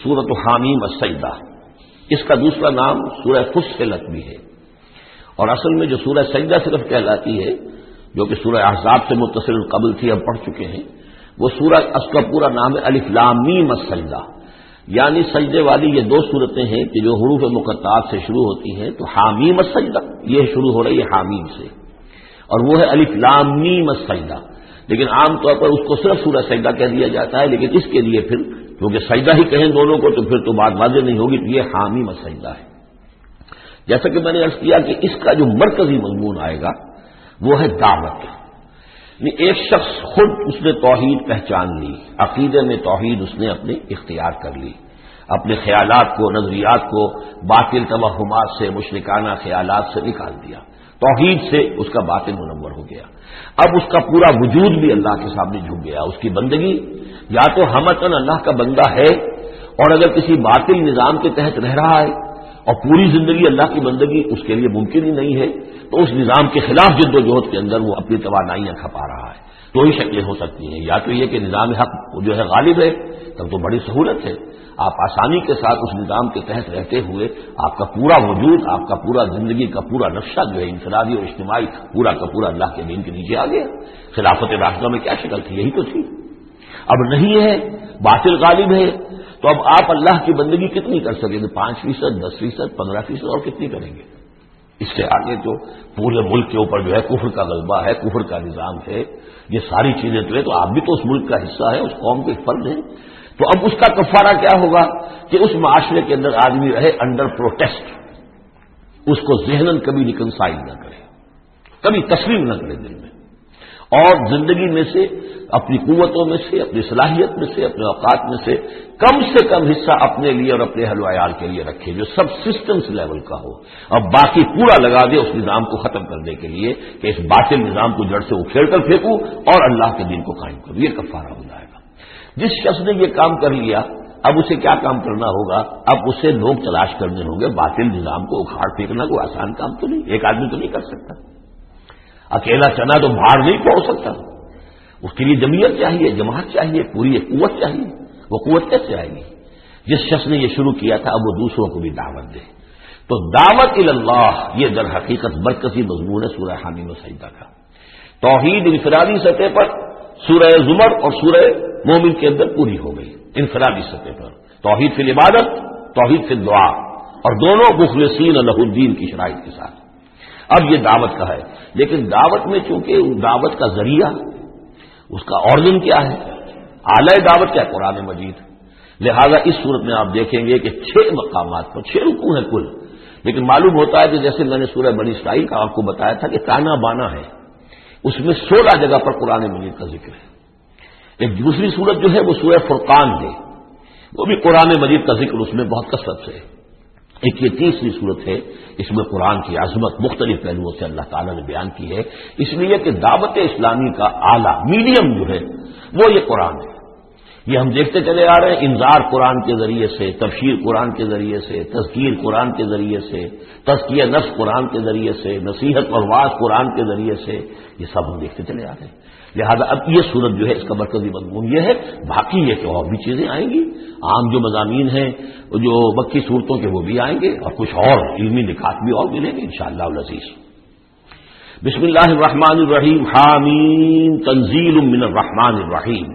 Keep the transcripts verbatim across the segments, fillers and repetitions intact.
سورۃ حامیم السجدہ، اس کا دوسرا نام سورہ فصلت بھی ہے، اور اصل میں جو سورہ سجدہ صرف کہلاتی ہے، جو کہ سورہ احزاب سے متصل قبل تھی، ہم پڑھ چکے ہیں، وہ سورہ، اس کا پورا نام ہے الف لام میم السجدہ، یعنی سجدے والی یہ دو صورتیں ہیں کہ جو حروف مقطعات سے شروع ہوتی ہیں، تو حامیم السجدہ یہ شروع ہو رہی ہے حامیم سے، اور وہ ہے الف لام میم السجدہ، لیکن عام طور پر اس کو صرف سورہ سجدہ کہہ دیا جاتا ہے، لیکن اس کے لیے پھر کیونکہ سجدہ ہی کہیں دونوں کو تو پھر تو بات واضح نہیں ہوگی، تو یہ حامیم السجدہ ہے۔ جیسا کہ میں نے عرض کیا کہ اس کا جو مرکزی مضمون آئے گا وہ ہے دعوت، یعنی ایک شخص خود اس نے توحید پہچان لی، عقیدے میں توحید اس نے اپنے اختیار کر لی، اپنے خیالات کو، نظریات کو باطل توہمات سے، مشرکانہ خیالات سے نکال دیا، توحید سے اس کا باطن منور ہو گیا، اب اس کا پورا وجود بھی اللہ کے سامنے جھک گیا، اس کی بندگی یا تو ہمتن اللہ کا بندہ ہے، اور اگر کسی باطل نظام کے تحت رہ رہا ہے اور پوری زندگی اللہ کی بندگی اس کے لیے ممکن ہی نہیں ہے، تو اس نظام کے خلاف جد و جہد کے اندر وہ اپنی توانائیاں کھپا رہا ہے۔ دو ہی شکلیں ہو سکتی ہیں، یا تو یہ کہ نظام حق جو ہے غالب ہے، تب تو بڑی سہولت ہے، آپ آسانی کے ساتھ اس نظام کے تحت رہتے ہوئے آپ کا پورا وجود، آپ کا پورا زندگی کا پورا نقشہ جو ہے انفرادی اور اجتماعی پورا کا پورا اللہ کے دین کے نیچے آ گیا۔ خلافت راشدہ میں کیا شکل تھی؟ یہی تو تھی۔ اب نہیں ہے، باطل غالب ہے، تو اب آپ اللہ کی بندگی کتنی کر سکیں گے؟ پانچ فیصد، دس فیصد، پندرہ فیصد، اور کتنی کریں گے؟ اس سے آگے تو پورے ملک کے اوپر جو ہے کفر کا غلبہ ہے، کفر کا نظام ہے، یہ ساری چیزیں تو ہے، تو آپ بھی تو اس ملک کا حصہ ہے، اس قوم کے فرد ہیں، تو اب اس کا کفارہ کیا ہوگا کہ اس معاشرے کے اندر آدمی رہے انڈر پروٹیسٹ، اس کو ذہناً کبھی ریکنسائل نہ کرے، کبھی تسلیم نہ کرے دل میں، اور زندگی میں سے اپنی قوتوں میں سے، اپنی صلاحیت میں سے، اپنے اوقات میں سے کم سے کم حصہ اپنے لیے اور اپنے اہل و عیال کے لیے رکھے، جو سب سسٹمز لیول کا ہو، اور باقی پورا لگا دے اس نظام کو ختم کرنے کے لیے کہ اس باطل نظام کو جڑ سے اکھیڑ کر پھینکوں اور اللہ کے دین کو قائم کروں۔ یہ کفارہ ہو جائے گا۔ جس شخص نے یہ کام کر لیا، اب اسے کیا کام کرنا ہوگا؟ اب اسے لوگ تلاش کرنے ہوں گے، باطل نظام کو اکھاڑ پھینکنا کوئی آسان کام تو نہیں، ایک آدمی تو نہیں کر سکتا، اکیلا چنا تو باہر نہیں پہنچ سکتا، اس کے لیے جمعیت چاہیے، جماعت چاہیے، پوری ایک قوت چاہیے، وہ قوت کیسے آئے گی؟ جس شخص نے یہ شروع کیا تھا اب وہ دوسروں کو بھی دعوت دے، تو دعوت اللہ یہ در حقیقت مرکزی مضمون ہے سورہ حامیم السجدہ کا۔ توحید انفرادی سطح پر سورہ زمر اور سورہ مومن کے اندر پوری ہو گئی، انفرادی سطح پر توحید فی العبادت، توحید فی الدعا، اور دونوں مخلصین لہ الدین کی شرائط کے ساتھ۔ اب یہ دعوت کا ہے، لیکن دعوت میں چونکہ دعوت کا ذریعہ، اس کا آرگن کیا ہے، اعلی دعوت کیا ہے؟ قرآن مجید۔ لہذا اس صورت میں آپ دیکھیں گے کہ چھ مقامات پر چھ رکوع ہیں کل، لیکن معلوم ہوتا ہے کہ جیسے میں نے سورہ بنی اسرائیل کا آپ کو بتایا تھا کہ تانا بانا ہے، اس میں سولہ جگہ پر قرآن مجید کا ذکر ہے۔ ایک دوسری صورت جو ہے وہ سورہ فرقان ہے، وہ بھی قرآن مجید کا ذکر اس میں بہت کثرت سے ہے۔ ایک یہ تیسری صورت ہے، اس میں قرآن کی عظمت مختلف پہلوؤں سے اللہ تعالیٰ نے بیان کی ہے، اس لیے کہ دعوت اسلامی کا اعلیٰ میڈیم جو ہے وہ یہ قرآن ہے۔ یہ ہم دیکھتے چلے آ رہے ہیں، انذار قرآن کے ذریعے سے، تبشیر قرآن کے ذریعے سے، تذکیر قرآن کے ذریعے سے، تزکیہ نفس قرآن کے ذریعے سے، نصیحت اور وعظ قرآن کے ذریعے سے، یہ سب ہم دیکھتے چلے آ رہے ہیں۔ لہذا اب یہ صورت جو ہے اس کا مرکزی مضمون یہ ہے، باقی یہ کہ اور بھی چیزیں آئیں گی، عام جو مضامین ہیں جو مکی صورتوں کے وہ بھی آئیں گے، اور کچھ اور علمی نکات بھی اور ملیں گے انشاءاللہ العزیز۔ بسم اللہ الرحمن الرحیم، حامیم تنزیل من الرحمن الرحیم۔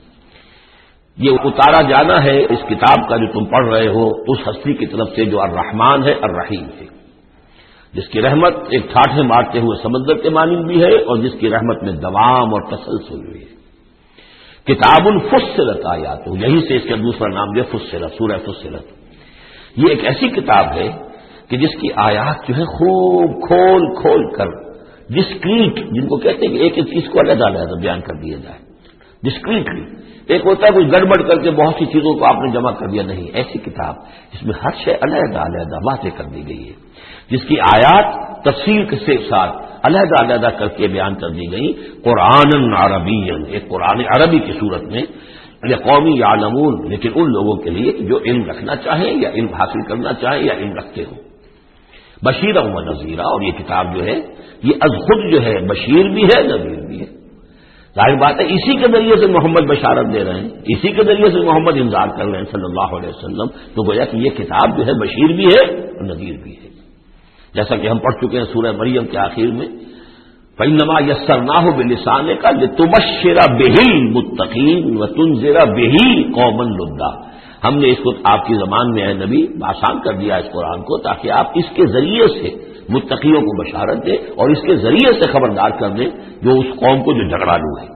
یہ اتارا جانا ہے اس کتاب کا جو تم پڑھ رہے ہو اس ہستی کی طرف سے جو الرحمن ہے، الرحیم ہے، جس کی رحمت ایک ٹھاٹھے مارتے ہوئے سمندر کے مانند بھی ہے اور جس کی رحمت میں دوام اور تسلسل بھی ہے۔ کتاب فصلت آیات، یہی سے اس کا دوسرا نام جو فصلت، سورہ فصلت۔ یہ ایک ایسی کتاب ہے کہ جس کی آیات جو ہے خوب کھول کھول کر ڈسکریٹ، جن کو کہتے ہیں کہ ایک ایک چیز کو علیحدہ علیحدہ بیان کر دیا جائے، ڈسکریٹلی۔ ایک ہوتا ہے کوئی گڑبڑ کر کے بہت سی چیزوں کو آپ نے جمع کر دیا، نہیں، ایسی کتاب جس میں ہر شے علیحدہ علیحدہ واضح کر دی گئی ہے، جس کی آیات تفصیل کے ساتھ علیحدہ علیحدہ کر کے بیان کر دی گئی، قرآن عربی، ایک قرآن عربی کی صورت میں، قومی یعلمون، لیکن ان لوگوں کے لیے جو علم رکھنا چاہیں یا علم حاصل کرنا چاہیں یا علم رکھتے ہوں، بشیرا و نذیرا۔ اور یہ کتاب جو ہے یہ از خود جو ہے بشیر بھی ہے، نذیر بھی ہے۔ ظاہر بات ہے اسی کے ذریعے سے محمد بشارت دے رہے ہیں، اسی کے ذریعے سے محمد انذار کر رہے ہیں صلی اللہ علیہ وسلم، تو گویا کہ یہ کتاب جو ہے بشیر بھی ہے اور نذیر بھی ہے، جیسا کہ ہم پڑھ چکے ہیں سورہ مریم کے آخر میں فَإِنَّمَا يَسَّرْنَاهُ بِلِسَانِكَ لِتُبَشِّرَ بِهِ الْمُتَّقِينَ وَتُنذِرَ بِهِ قَوْمًا لُدًّا، ہم نے اس کو آپ کی زبان میں ہے نبی آسان کر دیا اس قرآن کو تاکہ آپ اس کے ذریعے سے متقیوں کو بشارت دیں اور اس کے ذریعے سے خبردار کر دیں جو اس قوم کو جو جھگڑالو ہے۔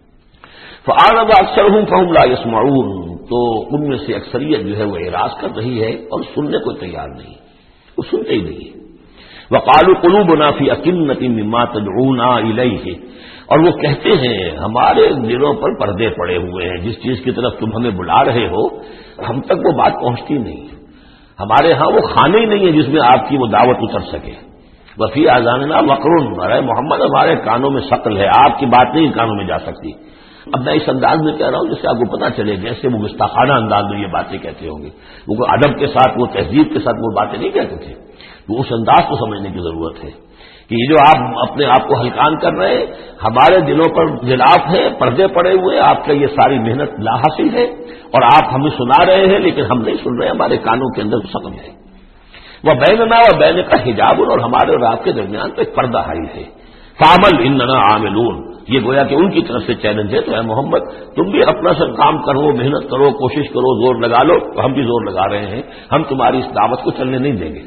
فَأَعْرَضَ أَكْثَرُهُمْ فَهُمْ لَا يَسْمَعُونَ، تو ان میں سے اکثریت جو ہے وہ اعراض کر رہی ہے اور سننے کو تیار نہیں، وہ سنتے ہی نہیں ہے۔ وَقَالُوا قُلُوبُنَا فِي أَكِنَّةٍ مِّمَّا تَدْعُونَا إِلَيْهِ، اور وہ کہتے ہیں ہمارے دلوں پر پردے پڑے ہوئے ہیں، جس چیز کی طرف تم ہمیں بلا رہے ہو ہم تک وہ بات پہنچتی نہیں، ہمارے ہاں وہ کھانے ہی نہیں ہے جس میں آپ کی وہ دعوت اتر سکے۔ وفی آذاننا وقر، ارے محمد ہمارے کانوں میں ثقل ہے، آپ کی بات نہیں کانوں میں جا سکتی۔ اب میں اس انداز میں کہہ رہا ہوں جس سے آپ کو پتہ چلے جیسے وہ گستاخانہ انداز میں یہ باتیں کہتے ہوں گے، وہ ادب کے ساتھ وہ تہذیب کے ساتھ وہ باتیں نہیں کہتے تھے، تو اس انداز کو سمجھنے کی ضرورت ہے کہ یہ جو آپ اپنے آپ کو ہلکان کر رہے ہیں، ہمارے دلوں پر غلاف ہے، پردے پڑے ہوئے، آپ کا یہ ساری محنت لا حاصل ہے اور آپ ہمیں سنا رہے ہیں لیکن ہم نہیں سن رہے، ہمارے کانوں کے اندر سقم ہے۔ وہ بیننا و بین کا حجاب، اور ہمارے اور آپ کے درمیان تو ایک پردہ حائل ہے۔ فعمل اننا عاملون، یہ گویا کہ ان کی طرف سے چیلنج ہے، تو اے محمد تم بھی اپنا سب کام کرو، محنت کرو، کوشش کرو، زور لگا لو، تو ہم بھی زور لگا رہے ہیں، ہم تمہاری اس دعوت کو چلنے نہیں دیں گے۔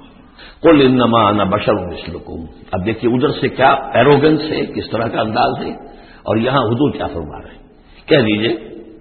قل انما انا بشر مثلکم، اب دیکھیے ادھر سے کیا ایروگنس ہے، کس طرح کا انداز ہے، اور یہاں حضور کیا فرما رہے ہیں، کہہ دیجئے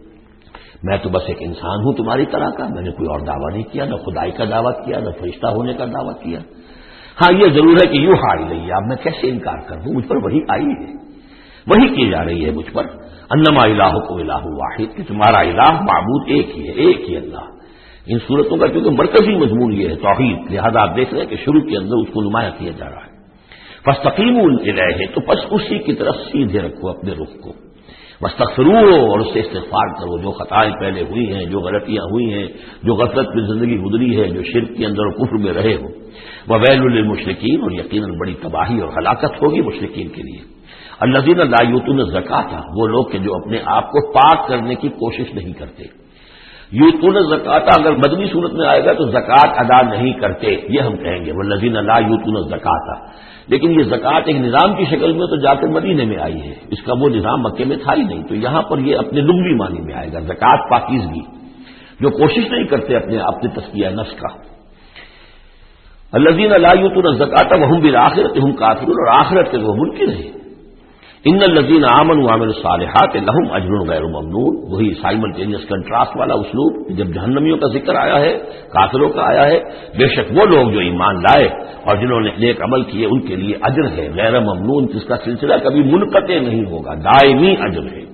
میں تو بس ایک انسان ہوں تمہاری طرح کا، میں نے کوئی اور دعویٰ نہیں کیا، نہ خدائی کا دعویٰ کیا، نہ فرشتہ ہونے کا دعویٰ کیا۔ ہاں یہ ضرور ہے کہ یوں ہائی رہی ہے، اب میں کیسے انکار کر دوں، مجھ پر وہی آئی ہے، وہی کی جا رہی ہے مجھ پر، انما الہکم الہ واحد، کہ تمہارا الہ معبود ایک ہی ہے، ایک ہی اللہ۔ ان صورتوں کا کیونکہ مرکزی مضمون یہ ہے توحید، لہذا آپ دیکھ رہے ہیں کہ شروع کے اندر اس کو نمایاں کیا جا رہا ہے۔ فاستقیموا الیہ، تو پس اسی کی طرف سیدھے رکھو اپنے رخ کو، واستغفروہ، اور اس سے استغفار کرو، جو خطائیں پہلے ہوئی ہیں، جو غلطیاں ہوئی ہیں، جو غفلت میں زندگی گزری ہے، جو شرک کے اندر اور کفر میں رہے ہو۔ وویل للمشرکین، اور یقیناً بڑی تباہی اور ہلاکت ہوگی مشرکین کے لیے۔ الذین لا یؤتون الزکاۃ، وہ لوگ کہ جو اپنے آپ کو پاک کرنے کی کوشش نہیں کرتے۔ یؤتون الزکاۃ اگر مدنی صورت میں آئے گا تو زکوٰۃ ادا نہیں کرتے، یہ ہم کہیں گے والذین لا یؤتون الزکاۃ، لیکن یہ زکوٰۃ ایک نظام کی شکل میں تو جا کر مدینے میں آئی ہے، اس کا وہ نظام مکے میں تھا ہی نہیں، تو یہاں پر یہ اپنے لغوی معنی میں آئے گا، زکوٰۃ پاکیزگی، جو کوشش نہیں کرتے اپنے اپنے تزکیہ نفس کا۔ الذین لا یؤتون الزکاۃ وهم بالآخرۃ هم کافرون، اور آخرت کے وہ منکر ہیں۔ ان الذین آمنوا وعملوا الصالحات لهم اجر غیر ممنون، وہی سائملٹینیس کنٹراسٹ والا اسلوب، جب جہنمیوں کا ذکر آیا ہے، کافروں کا آیا ہے، بے شک وہ لوگ جو ایمان لائے اور جنہوں نے نیک عمل کیے ان کے لیے اجر ہے غیر ممنون، جس کا سلسلہ کبھی منقطع نہیں ہوگا، دائمی اجر ہے۔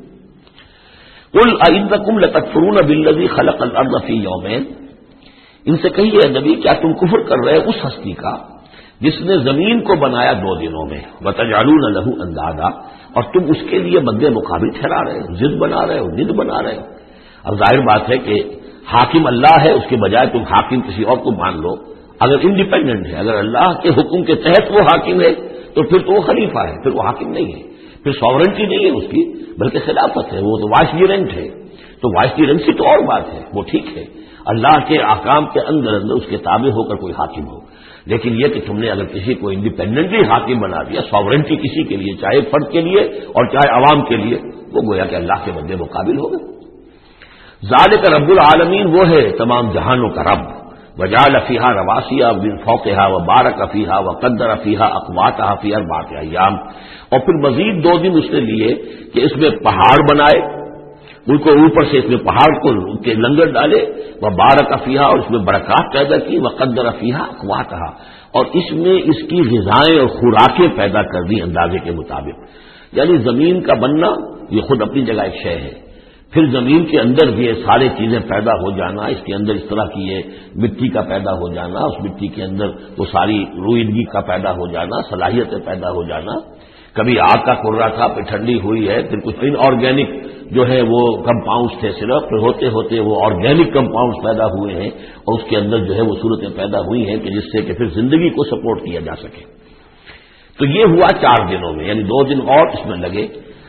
قل ائنکم لتکفرون بالذی خلق الارض فی یومین، ان سے کہیے نبی کیا تم کفر کر رہے اس ہستی کا جس نے زمین کو بنایا دو دنوں میں، وتجعلون له اندادا، اور تم اس کے لیے مد مقابل ٹھہرا رہے ہو، ضد بنا رہے ہو، ند بنا رہے ہو۔ اب ظاہر بات ہے کہ حاکم اللہ ہے، اس کے بجائے تم حاکم کسی اور کو مان لو، اگر انڈیپینڈنٹ ہے، اگر اللہ کے حکم کے تحت وہ حاکم ہے تو پھر تو وہ خلیفہ ہے، پھر وہ حاکم نہیں ہے، پھر ساورنٹی نہیں ہے اس کی بلکہ خلافت ہے، وہ تو وائسریرنٹ ہے، تو وائسریرنسی تو اور بات ہے، وہ ٹھیک ہے، اللہ کے احکام کے اندر اندر اس کے تابع ہو کر کوئی حاکم ہو، لیکن یہ کہ تم نے اگر کسی کو انڈیپینڈنٹلی حاکم بنا دیا، ساورنٹی کسی کے لیے، چاہے فرد کے لیے اور چاہے عوام کے لیے، وہ گویا کہ اللہ کے مد مقابل ہو گئے۔ ذالک رب العالمین، وہ ہے تمام جہانوں کا رب، وجعل فیہا رواسیہ من فوقہا وبارک فیہا وقدر فیہا اقواتہا فی اربعۃ ایام، اور پھر مزید دو دن اس نے لیے کہ اس میں پہاڑ بنائے، ان کو اوپر سے اس میں پہاڑ کو کے لنگر ڈالے، وبارک فیہا، اور اس میں برکات پیدا کی، وقدر فیہا اقواتہا، اور اس میں اس کی غذائیں اور خوراکیں پیدا کر دی اندازے کے مطابق، یعنی زمین کا بننا یہ خود اپنی جگہ ایک شے ہے، پھر زمین کے اندر یہ سارے چیزیں پیدا ہو جانا، اس کے اندر اس طرح کی یہ مٹی کا پیدا ہو جانا، اس مٹی کے اندر وہ ساری روئیدگی کا پیدا ہو جانا، صلاحیتیں پیدا ہو جانا، کبھی آگ کا کرا تھا پھر ٹھنڈی ہوئی ہے، پھر کچھ ان آرگینک جو ہے وہ کمپاؤنڈز تھے صرف، پھر ہوتے ہوتے وہ آرگینک کمپاؤنڈز پیدا ہوئے ہیں اور اس کے اندر جو ہے وہ صورتیں پیدا ہوئی ہیں کہ جس سے کہ پھر زندگی کو سپورٹ کیا جا سکے۔ تو یہ ہوا چار دنوں میں، یعنی دو دن اور اس میں لگے،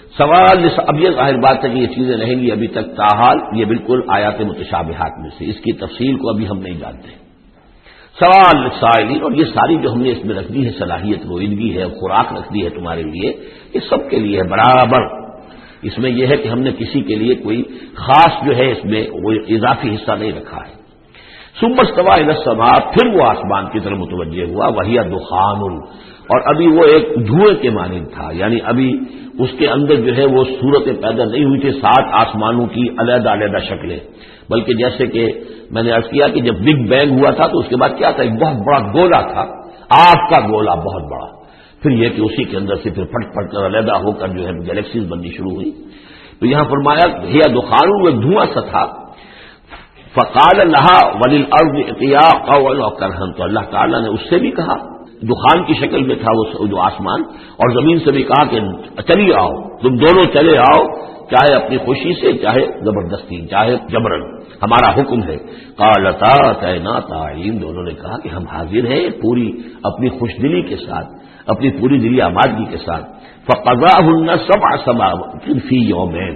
سوال اب یہ ظاہر بات ہے کہ یہ چیزیں رہیں گی ابھی تک تاحال یہ بالکل آیات متشابہات میں سے، اس کی تفصیل کو ابھی ہم نہیں جانتے۔ سوال سائلین، اور یہ ساری جو ہم نے اس میں رکھ دی ہے صلاحیت روئندگی ہے، خوراک رکھ دی ہے تمہارے لیے، یہ سب کے لیے ہے برابر۔ اس میں یہ ہے کہ ہم نے کسی کے لیے کوئی خاص جو ہے اس میں وہ اضافی حصہ نہیں رکھا ہے۔ ثم استوى الى السماء، پھر وہ آسمان کی طرف متوجہ ہوا، وہی دخان، اور ابھی وہ ایک دھوئیں کے مانند تھا، یعنی ابھی اس کے اندر جو ہے وہ صورتیں پیدا نہیں ہوئی تھی سات آسمانوں کی علیحدہ علیحدہ شکلیں، بلکہ جیسے کہ میں نے عرض کیا کہ جب بگ بینگ ہوا تھا تو اس کے بعد کیا تھا، ایک بہت بڑا گولا تھا، آگ کا گولا بہت بڑا، پھر یہ کہ اسی کے اندر سے پھر پھٹ پھٹ کر علیحدہ ہو کر جو ہے گلیکسیز بننی شروع ہوئی۔ تو یہاں فرمایا ہی دخان، وہ ایک دھواں سا تھا، فقال لها وللارض ائتيا طوعا وكرها، تو اللہ تعالیٰ نے اس سے بھی کہا، دخان کی شکل میں تھا وہ جو آسمان، اور زمین سے بھی کہا کہ چلی آؤ، تم دونوں چلے آؤ، چاہے اپنی خوشی سے چاہے زبردستی چاہے جبرن، ہمارا حکم ہے۔ قالتا اتینا طاعین، دونوں نے کہا کہ ہم حاضر ہیں پوری اپنی خوش دلی کے ساتھ، اپنی پوری دلی آمادگی کے ساتھ۔ فقضاهن سبع سماوات فی یومین،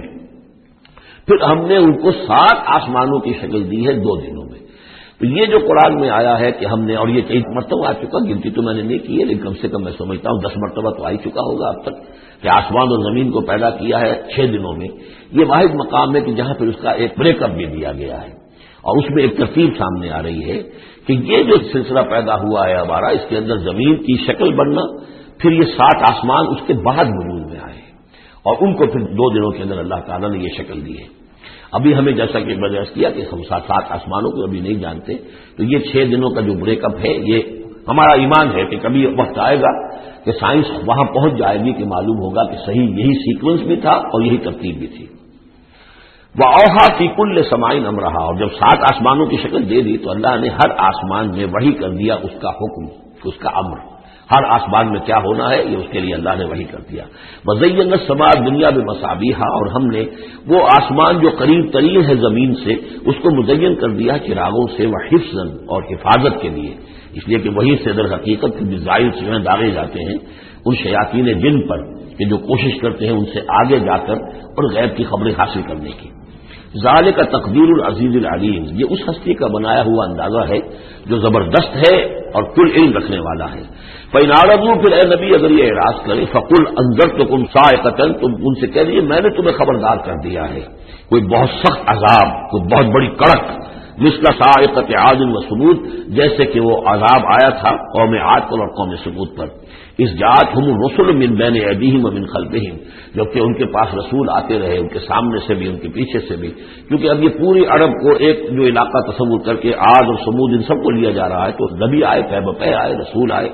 پھر ہم نے ان کو سات آسمانوں کی شکل دی ہے دو دنوں میں۔ تو یہ جو قرآن میں آیا ہے کہ ہم نے، اور یہ کئی مرتبہ آ چکا، گنتی تو میں نے نہیں کی ہے لیکن کم سے کم میں سمجھتا ہوں دس مرتبہ تو آ ہی چکا ہوگا اب تک، کہ آسمان اور زمین کو پیدا کیا ہے چھ دنوں میں۔ یہ واحد مقام ہے کہ جہاں پھر اس کا ایک بریک اپ بھی دیا گیا ہے، اور اس میں ایک ترتیب سامنے آ رہی ہے کہ یہ جو سلسلہ پیدا ہوا ہے ہمارا، اس کے اندر زمین کی شکل بننا، پھر یہ سات آسمان اس کے بعد وجود میں آئے، اور ان کو پھر دو دنوں کے اندر اللہ تعالیٰ نے یہ شکل دی ہے۔ ابھی ہمیں جیسا کہ میں نے عرض کیا کہ ہم سات سات آسمانوں کو ابھی نہیں جانتے، تو یہ چھ دنوں کا جو بریک اپ ہے، یہ ہمارا ایمان ہے کہ کبھی وقت آئے گا کہ سائنس وہاں پہنچ جائے گی کہ معلوم ہوگا کہ صحیح یہی سیکوینس بھی تھا اور یہی ترتیب بھی تھی۔ وَأَوْحَىٰ فِي كُلِّ سَمَاءٍ أَمْرَهَا، اور جب سات آسمانوں کی شکل دے دی تو اللہ نے ہر آسمان میں وحی کر دیا اس کا حکم، اس کا امر، ہر آسمان میں کیا ہونا ہے یہ اس کے لیے اللہ نے وحی کر دیا۔ وَزَيَّنَّا السَّمَاءَ الدُّنْيَا بِمَصَابِيحَ، اور ہم نے وہ آسمان جو قریب ترین ہے زمین سے اس کو مزین کر دیا چراغوں سے، وحفظاً، اور حفاظت کے لیے، اس لیے کہ وہی سے در حقیقت میزائل سے داغے جاتے ہیں ان شیاطین جن پر کہ جو کوشش کرتے ہیں ان سے آگے جا کر اور غیب کی خبریں حاصل کرنے کی۔ ذالک تقدیر العزیز العلیم، یہ اس ہستی کا بنایا ہوا اندازہ ہے جو زبردست ہے اور کل علم رکھنے والا ہے۔ فَإِنْ أَعْرَضُوا، پھر اے نبی اگر یہ اعراض کرے، فَقُلْ أَنذَرْتُكُمْ صَاعِقَةً، تم ان سے کہہ دیجیے میں نے تمہیں خبردار کر دیا ہے کوئی بہت سخت عذاب، کوئی بہت بڑی کڑک، مثل صاعقۃ عاد و ثمود، جیسے کہ وہ عذاب آیا تھا قوم عاد پر اور قوم ثمود پر، اس جاءتہم الرسل من بین ایدیہم ومن خلفہم، جبکہ ان کے پاس رسول آتے رہے ان کے سامنے سے بھی ان کے پیچھے سے بھی، کیونکہ اب یہ پوری عرب کو ایک جو علاقہ تصور کر کے عاد اور ثمود ان سب کو لیا جا رہا ہے، تو نبی آئے، پے بپے آئے، رسول آئے۔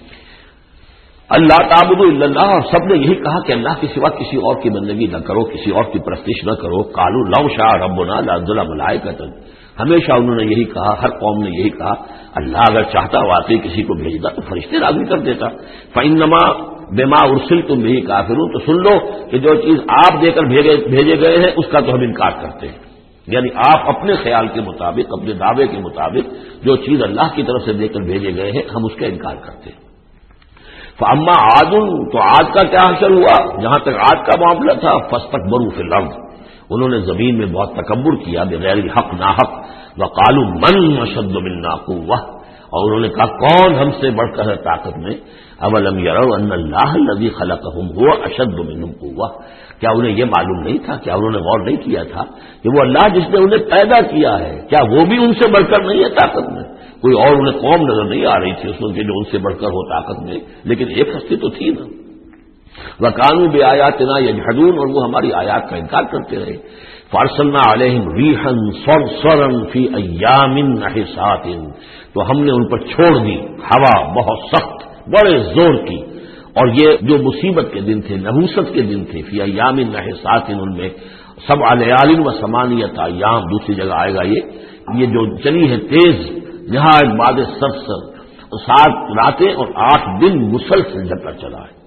اللہ تعبدوا الا اللہ، اور سب نے یہی کہا کہ اللہ کے سوا کسی اور کی بندگی نہ کرو، کسی اور کی پرستش نہ کرو۔ قالوا لو شاء ربنا لانزل ملائکۃ، ہمیشہ انہوں نے یہی کہا، ہر قوم نے یہی کہا اللہ اگر چاہتا واقعی کسی کو بھیجتا تو فرشتے راضی کر دیتا۔ فإنما بما ارسلتم به کافرون، تو سن لو کہ جو چیز آپ دے کر بھیجے بھیجے گئے ہیں اس کا تو ہم انکار کرتے ہیں، یعنی آپ اپنے خیال کے مطابق، اپنے دعوے کے مطابق جو چیز اللہ کی طرف سے دے کر بھیجے گئے ہیں ہم اس کا انکار کرتے ہیں۔ فاما عاد، تو عاد کا کیا حشر ہوا، جہاں تک عاد کا معاملہ تھا، فاستکبروا فی الارض، انہوں نے زمین میں بہت تکبر کیا بغیر حق ناحق، وقالوا من اشد منا قوہ، اور انہوں نے کہا کون ہم سے بڑھ کر ہے طاقت میں۔ اولم یروا ان اللہ الذی خلقهم هو اشد منهم قوہ، کیا انہیں یہ معلوم نہیں تھا، کیا انہوں نے غور نہیں کیا تھا کہ وہ اللہ جس نے انہیں پیدا کیا ہے کیا وہ بھی ان سے بڑھ کر نہیں ہے طاقت میں؟ کوئی اور انہیں قوم نظر نہیں آ رہی تھی اس وقت جو ان سے بڑھ کر ہو طاقت میں، لیکن ایک ہستی تو تھی نا۔ وَكَانُوا بِآيَاتِنَا يَجْحَدُونَ، اور وہ ہماری آیات کا انکار کرتے رہے۔ فَأَرْسَلْنَا عَلَيْهِمْ رِيحًا صَرْصَرًا فِي أَيَّامٍ نَحِسَاتٍ، تو ہم نے ان پر چھوڑ دی ہوا بہت سخت، بڑے زور کی، اور یہ جو مصیبت کے دن تھے، نحوست کے دن تھے، فی ایام نحسات، ان میں سبع لیال و ثمانیۃ ایام، دوسری جگہ آئے گا یہ یہ جو چلی ہے تیز نہایت باد سرسر، سات راتیں اور آٹھ دن مسلسل جھکا چلا ہے۔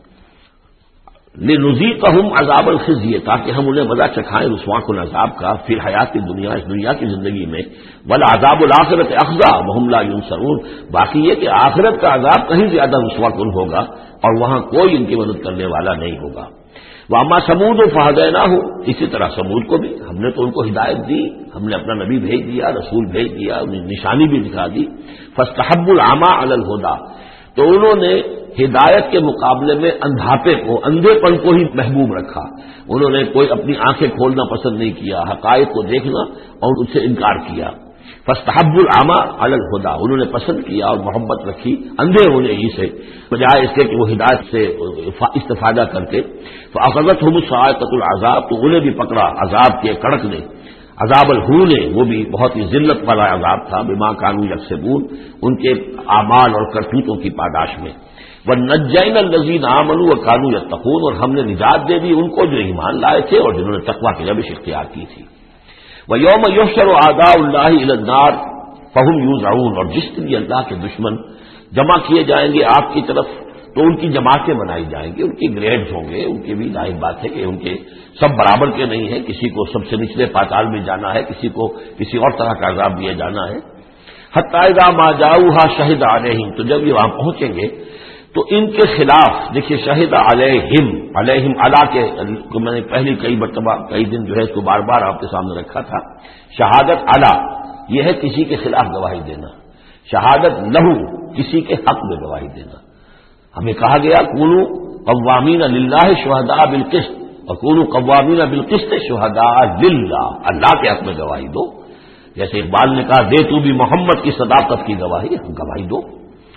لنذیقہم عذاب الخزی، تاکہ ہم انہیں مزہ چکھائیں رسوا کن عذاب کا، پھر حیات دنیا، اس دنیا کی زندگی میں، والعذاب الآخرۃ اخزی وہم لا ینصرون، باقی یہ کہ آخرت کا عذاب کہیں زیادہ رسوا کن ہوگا اور وہاں کوئی ان کی مدد کرنے والا نہیں ہوگا۔ واما سمود و فہدینہ ہو، اسی طرح سمود کو بھی ہم نے تو ان کو ہدایت دی، ہم نے اپنا نبی بھیج دیا، رسول بھیج دیا، انہیں نشانی بھی دکھا دی۔ فاستحبوا العمى علی الہدی، تو انہوں نے ہدایت کے مقابلے میں اندھاپے کو، اندھے پن کو ہی محبوب رکھا۔ انہوں نے کوئی اپنی آنکھیں کھولنا پسند نہیں کیا، حقائق کو دیکھنا اور اس سے انکار کیا۔ فاستحبوا العمى علی الہدی، انہوں نے پسند کیا اور محبت رکھی اندھے ہونے ہی سے، بجائے اس کے کہ وہ ہدایت سے استفادہ کرتے۔ فاخذتهم الصاعقۃ العذاب، تو انہیں بھی پکڑا عذاب کے کڑک نے، عذاب الہون، وہ بھی بہت ہی ذلت والا عذاب تھا، بما كانوا یکسبون، ان کے اعمال اور کرتوتوں کی پاداش میں۔ وَنَجَّيْنَا الَّذِينَ آمَنُوا وَكَانُوا يَتَّقُونَ، اور ہم نے نجات دے دی ان کو جو ایمان لائے تھے اور جنہوں نے تقویٰ کی روش اختیار کی تھی۔ وَيَوْمَ يُحْشَرُ أَعْدَاءُ اللَّهِ إِلَى النَّارِ فَهُمْ يُوزَعُونَ، اور جس دن یہ اللہ کے دشمن جمع کیے جائیں گے آگ کی طرف تو ان کی جماعتیں بنائی جائیں گی، ان کی گریڈز ہوں گے، ان کی بھی ظاہر بات ہے کہ ان کے سب برابر کے نہیں ہیں، کسی کو سب سے نچلے پاتال میں جانا ہے، کسی کو کسی اور طرح کا عذاب دیا جانا ہے۔ حتی اذا ما جاؤوها شہد علیہم، تو جب یہ وہاں پہنچیں گے تو ان کے خلاف دیکھیے، شہد علیہم، علیہم علا کے میں نے پہلی کئی مرتبہ کئی دن جو ہے اس کو بار بار آپ کے سامنے رکھا تھا۔ شہادت علا یہ ہے کسی کے خلاف گواہی دینا، شہادت لہو کسی کے حق میں گواہی دینا۔ ہمیں کہا گیا کونوا قوامین للہ شہداء بالقسط، اور کونوا قوامین بالقسط شہداء للہ، اللہ کے حق میں گواہی دو۔ جیسے اقبال نے کہا دے تو بھی محمد کی صداقت کی گواہی، ہم گواہی دو۔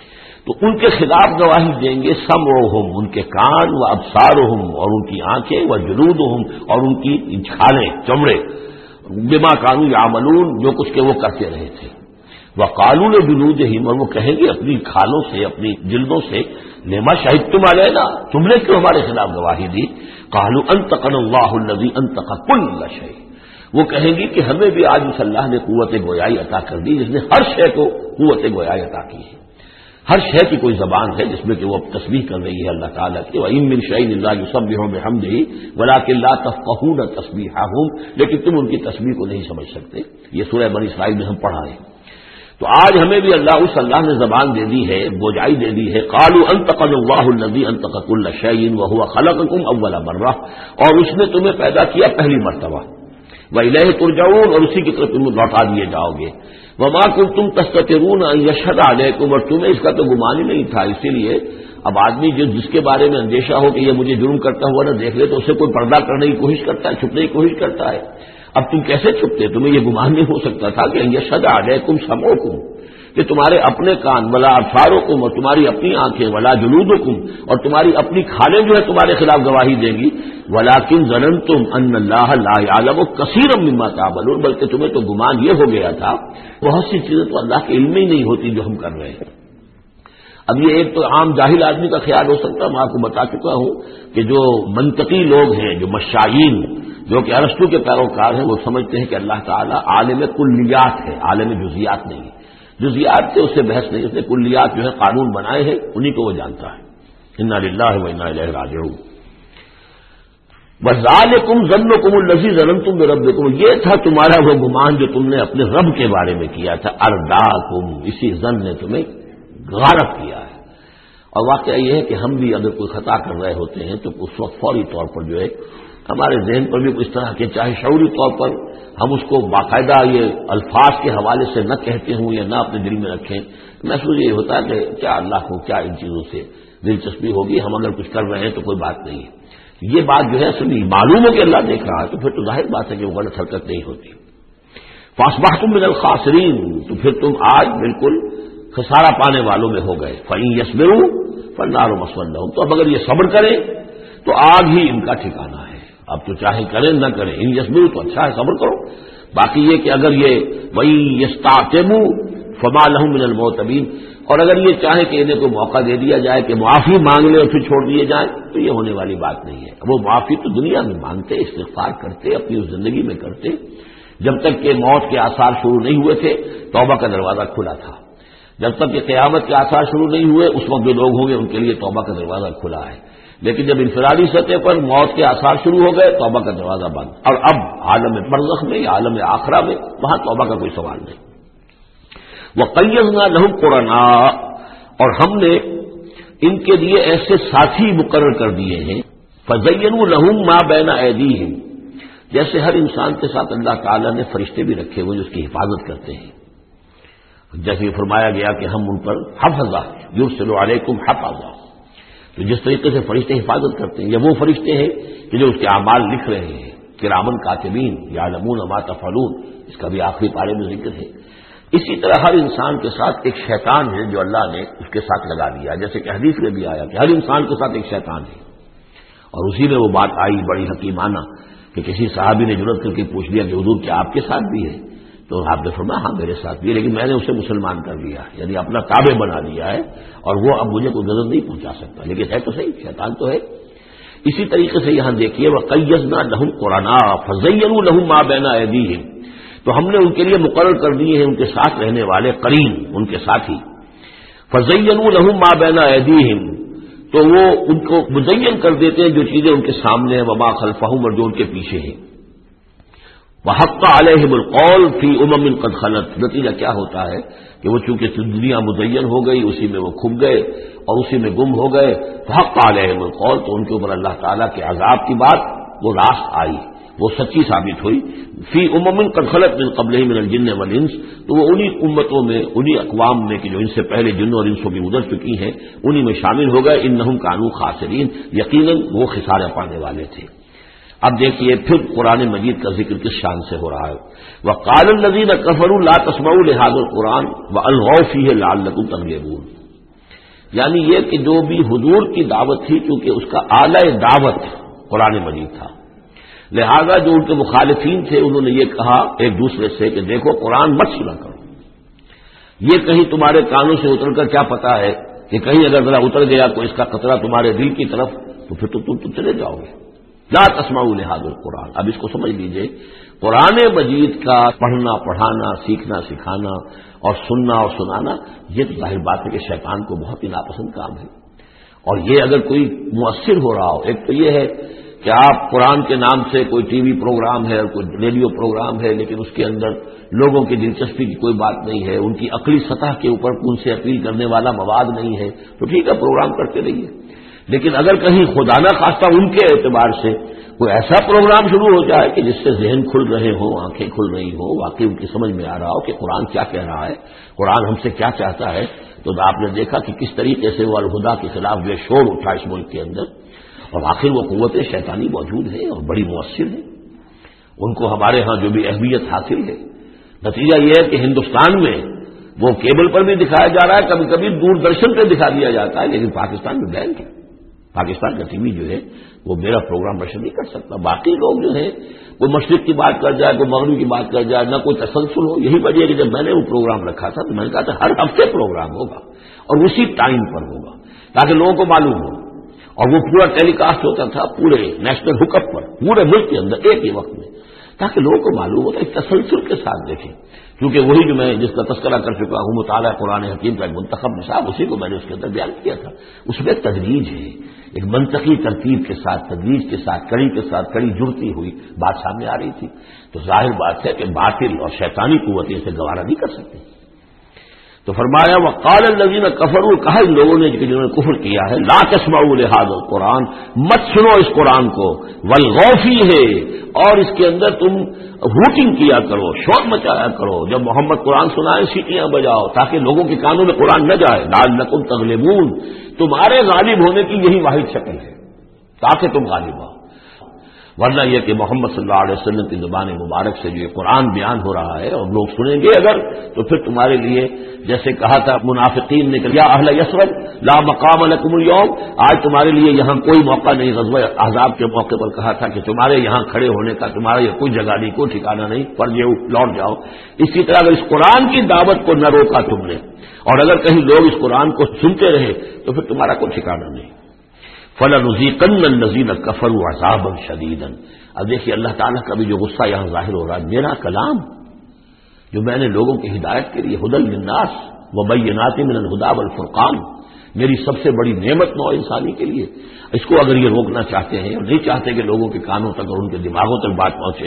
تو ان کے خلاف گواہی دیں گے سمعہم، ان کے کان، و ابصارہم، اور ان کی آنکھیں، و جلودہم، اور ان کی کھالیں، چمڑے، بما کانوا یعملون، جو کچھ کہ وہ کرتے رہے تھے۔ وقالوا لجلودہم، اور وہ کہیں گے اپنی کھالوں سے، اپنی جلدوں سے، لما شہدتم علینا، تم نے کیوں ہمارے خلاف گواہی دی؟ قالوا انطقنا اللہ الذی انطق کل شیء، وہ کہیں گی کہ ہمیں بھی آج اس اللہ نے قوت گویائی عطا کر دی جس نے ہر شے کو قوت گویائی عطا کی ہے۔ ہر شے کی کوئی زبان ہے جس میں کہ وہ تسبیح کر رہی ہے اللہ تعالیٰ کی۔ وَإِن مِّن شَيْءٍ إِلَّا يُسَبِّحُ بِحَمْدِهِ وَلَٰكِن لَّا تَفْقَهُونَ تَسْبِيحَهُمْ، لیکن تم ان کی تسبیح کو نہیں سمجھ سکتے۔ یہ سورہ بنی اسرائیل میں ہم پڑھا ہے۔ تو آج ہمیں بھی اللہ اس اللہ نے زبان دے دی ہے، گوجائی دے دی ہے۔ قالوا انطقنا اللہ الذی انطق کل شیء وهو خلقکم اول مرہ، اور اس نے تمہیں پیدا کیا پہلی مرتبہ۔ وإلیہ ترجعون، اور اسی کی طرف تم لوٹا دیے جاؤ گے۔ وما کنتم تستترون ان یشهد علیکم، اور تمہیں اس کا تو گمان ہی نہیں تھا، اسی لیے اب آدمی جو جس کے بارے میں اندیشہ ہو کہ یہ مجھے جرم کرتا ہوا نہ دیکھ لے تو اسے کوئی پردہ کرنے کی کوشش کرتا ہے، چھپنے کی کوشش کرتا ہے۔ اب تم کیسے چھپتے؟ تمہیں یہ گمان نہیں ہو سکتا تھا کہ ان یشهد علیکم سمعکم، کہ تمہارے اپنے کان، ولا ابصارکم، اور تمہاری اپنی آنکھیں، ولا جلودکم، اور تمہاری اپنی کھالیں جو ہے تمہارے خلاف گواہی دیں گی۔ ولکن ظننتم ان اللہ لا یعلم کثیرا مما تعملون، بلکہ تمہیں تو گمان یہ ہو گیا تھا بہت سی چیزیں تو اللہ کے علم میں ہی نہیں ہوتی جو ہم کر رہے ہیں۔ اب یہ ایک تو عام جاہل آدمی کا خیال ہو سکتا ہے، میں آپ کو بتا چکا ہوں کہ جو منطقی لوگ ہیں، جو مشائین، جو کہ ارسطو کے پیروکار ہیں، وہ سمجھتے ہیں کہ اللہ تعالیٰ عالم کلیات ہے، عالم جزیات نہیں ہے۔ جزیات سے اس سے بحث نہیں، اس نے کلیات جو ہے قانون بنائے ہیں، انہی کو وہ جانتا ہے۔ انا للہ و انا الیہ راجعون۔ وذالکم ظنکم الذی ظننتم بربکم، یہ تھا تمہارا وہ گمان جو تم نے اپنے رب کے بارے میں کیا تھا۔ ارداکم، اسی ظن نے تمہیں غارت کیا ہے۔ اور واقعہ یہ ہے کہ ہم بھی اگر کوئی خطا کر رہے ہوتے ہیں تو اس وقت فوری طور پر جو ہے ہمارے ذہن پر بھی اس طرح کے، چاہے شعوری طور پر ہم اس کو باقاعدہ یہ الفاظ کے حوالے سے نہ کہتے ہوں یا نہ اپنے دل میں رکھیں، محسوس یہ ہوتا ہے کہ کیا اللہ کو کیا ان چیزوں سے دلچسپی ہوگی، ہم اگر کچھ کر رہے ہیں تو کوئی بات نہیں ہے۔ یہ بات جو ہے اصل معلوم ہو کہ اللہ دیکھ رہا ہے تو پھر تو ظاہر بات ہے کہ وہ غلط حرکت نہیں ہوتی۔ فاصبحتم من الخاسرین، تو پھر تم آج بالکل خسارہ پانے والوں میں ہو گئے۔ فَإِن يَصْبِرُوا فَالنَّارُ مَثْوًى لَّهُمْ، تو اب اگر یہ صبر کریں تو آگ ہی ان کا ٹھکانہ ہے۔ اب تو چاہے کریں نہ کریں، ان يَصْبِرُوا تو اچھا ہے، صبر کرو۔ باقی یہ کہ اگر یہ وَإِن يَسْتَعْتِبُوا فَمَا لَهُم مِّنَ الْمُعْتَبِينَ، اور اگر یہ چاہے کہ انہیں کوئی موقع دے دیا جائے کہ معافی مانگ لے اور پھر چھوڑ دیے جائیں، تو یہ ہونے والی بات نہیں ہے۔ وہ معافی تو دنیا میں مانگتے، استغفار کرتے، اپنی اس زندگی میں کرتے، جب تک کہ موت کے آثار شروع نہیں ہوئے تھے توبہ کا دروازہ کھلا تھا۔ جب تک کہ قیامت کے آثار شروع نہیں ہوئے اس وقت جو لوگ ہوں گے ان کے لیے توبہ کا دروازہ کھلا ہے، لیکن جب انفرادی سطح پر موت کے آثار شروع ہو گئے توبہ کا دروازہ بند۔ اور اب عالم برزخ میں یا عالم آخرہ میں وہاں توبہ کا کوئی سوال نہیں۔ وَقَيَّضْنَا لَهُمْ قُرَنَاءَ، اور ہم نے ان کے لیے ایسے ساتھی مقرر کر دیے ہیں۔ فزینوا لہم ما بین ایدیہم، جیسے ہر انسان کے ساتھ اللہ تعالیٰ نے فرشتے بھی رکھے ہوئے جو اس کی حفاظت کرتے ہیں، جیسے فرمایا گیا کہ ہم ان پر حفظہ یرسل علیکم حفظہ، تو جس طریقے سے فرشتے حفاظت کرتے ہیں، یہ وہ فرشتے ہیں کہ جو اس کے اعمال لکھ رہے ہیں، کرامن کاتبین یعلمون ما تفعلون، اس کا بھی آخری پارے میں ذکر ہے۔ اسی طرح ہر انسان کے ساتھ ایک شیطان ہے جو اللہ نے اس کے ساتھ لگا دیا، جیسے کہ حدیث میں بھی آیا کہ ہر انسان کے ساتھ ایک شیطان ہے، اور اسی میں وہ بات آئی بڑی حکیمانہ کہ کسی صحابی نے جرأت کر کے پوچھ لیا کہ حضور کیا آپ کے ساتھ بھی ہے؟ تو آپ نے فرمایا ہاں میرے ساتھ بھی ہے، لیکن میں نے اسے مسلمان کر لیا، یعنی اپنا تابع بنا لیا ہے، اور وہ اب مجھے کوئی غضب نہیں پہنچا سکتا، لیکن ہے تو صحیح شیطان تو ہے۔ اسی طریقے سے یہاں دیکھیے وَقَيَّضْنَا لَهُمْ قُرَنَاءَ فَزَيَّنُوا لَهُم مَّا بَيْنَ أَيْدِيهِمْ، تو ہم نے ان کے لیے مقرر کر دیے ہیں ان کے ساتھ رہنے والے قرین، ان کے ساتھی، فَزَيَّنُوا لَهُم مَّا بَيْنَ أَيْدِيهِمْ، تو وہ ان کو مزین کر دیتے ہیں جو چیزیں ان کے سامنے ہیں، وما خلفہم، اور جو ان کے پیچھے ہیں، وحق علیہم القول فی امم قد خلت، نتیجہ کیا ہوتا ہے کہ وہ چونکہ دنیا مزین ہو گئی، اسی میں وہ کھپ گئے اور اسی میں گم ہو گئے، حق علیہم القول، تو ان کے اوپر اللہ تعالیٰ کے عذاب کی بات وہ راست آئی، وہ سچی ثابت ہوئی، فی امم قد خلت من قبلہم من الجن والانس، تو وہ انہی امتوں میں، انہی اقوام میں کہ جو ان سے پہلے جنوں اور انسوں کی گزر چکی ہیں، انہی میں شامل ہو گئے، انہم کانوا خاسرین، یقیناً وہ خسارہ پانے والے تھے۔ اب دیکھیے پھر قرآن مجید کا ذکر کس شان سے ہو رہا ہے، وَقَالَ الَّذِينَ كَفَرُوا لَا تَسْمَعُوا لِهَٰذَا الْقُرْآنِ وَأَلْغَوْا فِيهِ لَعَلَّكُمْ تَغْلِبُونَ، یعنی یہ کہ جو بھی حضور کی دعوت تھی، چونکہ اس کا اعلی دعوت قرآن مجید تھا، لہذا جو ان کے مخالفین تھے انہوں نے یہ کہا ایک دوسرے سے کہ دیکھو قرآن مت سنا کرو، یہ کہیں تمہارے کانوں سے اتر کر کیا پتا ہے کہ کہیں اگر ذرا اتر گیا کوئی اس کا قطرہ تمہارے دل کی طرف تو پھر تو تم تو چلے جاؤ گے۔ لا تسمعوا لهذا القرآن، اب اس کو سمجھ لیجئے، قرآن مجید کا پڑھنا پڑھانا سیکھنا سکھانا اور سننا اور سنانا یہ تو ظاہر بات ہے کہ شیطان کو بہت ہی ناپسند کام ہے، اور یہ اگر کوئی مؤثر ہو رہا ہو، ایک تو یہ ہے کہ آپ قرآن کے نام سے کوئی ٹی وی پروگرام ہے اور کوئی ریڈیو پروگرام ہے، لیکن اس کے اندر لوگوں کی دلچسپی کی کوئی بات نہیں ہے، ان کی عقلی سطح کے اوپر ان سے اپیل کرنے والا مواد نہیں ہے، تو ٹھیک ہے پروگرام کرتے رہیے، لیکن اگر کہیں خدا نہ خواستہ ان کے اعتبار سے کوئی ایسا پروگرام شروع ہو جائے کہ جس سے ذہن کھل رہے ہوں، آنکھیں کھل رہی ہوں، واقعی ان کی سمجھ میں آ رہا ہو کہ قرآن کیا کہہ رہا ہے، قرآن ہم سے کیا چاہتا ہے، تو آپ نے دیکھا کہ کس طریقے سے وہ الہدا کے خلاف جو شور اٹھا اس ملک کے اندر، اور آخر وہ قوتیں شیطانی موجود ہیں اور بڑی مؤثر ہیں، ان کو ہمارے ہاں جو بھی اہمیت حاصل ہے، نتیجہ یہ ہے کہ ہندوستان میں وہ کیبل پر بھی دکھایا جا رہا ہے، کبھی کبھی دوردرشن پہ دکھا دیا جاتا ہے، لیکن پاکستان میں بین ہے، پاکستان کا ٹی وی جو ہے وہ میرا پروگرام نشر نہیں کر سکتا۔ باقی لوگ جو ہے کوئی مشرق کی بات کر جائے، کوئی مغرب کی بات کر جائے، نہ کوئی تسلسل ہو، یہی وجہ ہے کہ جب میں نے وہ پروگرام رکھا تھا تو میں نے کہا تھا ہر ہفتے پروگرام ہوگا اور اسی ٹائم پر ہوگا تاکہ لوگوں کو معلوم ہو، اور وہ پورا ٹیلی کاسٹ ہوتا تھا پورے نیشنل ہک اپ پر، پورے ملک کے اندر ایک ہی وقت میں، تاکہ لوگوں کو معلوم ہوتا ہے، تسلسل کے ساتھ دیکھیں، کیونکہ وہی جو میں جس کا تذکرہ کر چکا ہوں مطالعہ قرآن حکیم کا ایک منتخب نصاب، اسی کو میں نے اس کے اندر بیان کیا تھا، اس میں تدریج ہے، ایک منطقی ترتیب کے ساتھ، تدریج کے ساتھ، کڑی کے ساتھ کڑی جڑتی ہوئی بات سامنے آ رہی تھی، تو ظاہر بات ہے کہ باطل اور شیطانی قوتیں اسے گوارا نہیں کر سکتی۔ تو فرمایا وقال الذین کفروا، کہا ان لوگوں نے جنہوں نے کفر کیا ہے، لا تسمعوا لهذا القرآن، مت سنو اس قرآن کو، والغوا فیہ، اور اس کے اندر تم ہوٹنگ کیا کرو، شور مچایا کرو، جب محمد قرآن سنائے سیٹیاں بجاؤ تاکہ لوگوں کے کانوں میں قرآن نہ جائے، لعلکم تغلبون، تمہارے غالب ہونے کی یہی واحد شکل ہے تاکہ تم غالب ہو، ورنہ یہ کہ محمد صلی اللہ علیہ وسلم کی زبان مبارک سے جو یہ قرآن بیان ہو رہا ہے اور لوگ سنیں گے اگر، تو پھر تمہارے لیے جیسے کہا تھا منافقین نے کہ یا اہل یثرب لا مقام لکم اليوم، آج تمہارے لیے یہاں کوئی موقع نہیں، غزوہ احزاب کے موقع پر کہا تھا کہ تمہارے یہاں کھڑے ہونے کا تمہارا یہ کوئی جگہ نہیں، کوئی ٹھکانہ نہیں، فرجعوا، لوٹ جاؤ۔ اسی طرح اگر اس قرآن کی دعوت کو نہ روکا تم نے، اور اگر کہیں لوگ اس قرآن کو سنتے رہے تو پھر تمہارا کوئی ٹھکانہ نہیں۔ فَلَنُذِيقَنَّ الَّذِينَ كَفَرُوا عَذَابًا شَدِيدًا، اب دیکھیے اللہ تعالیٰ کا بھی جو غصہ یہاں ظاہر ہو رہا ہے، میرا کلام جو میں نے لوگوں کی ہدایت کے لیے ہدی للناس وبینات من الہدی والفرقان، میری سب سے بڑی نعمت نوع انسانی کے لیے، اس کو اگر یہ روکنا چاہتے ہیں اور نہیں چاہتے کہ لوگوں کے کانوں تک اور ان کے دماغوں تک بات پہنچے،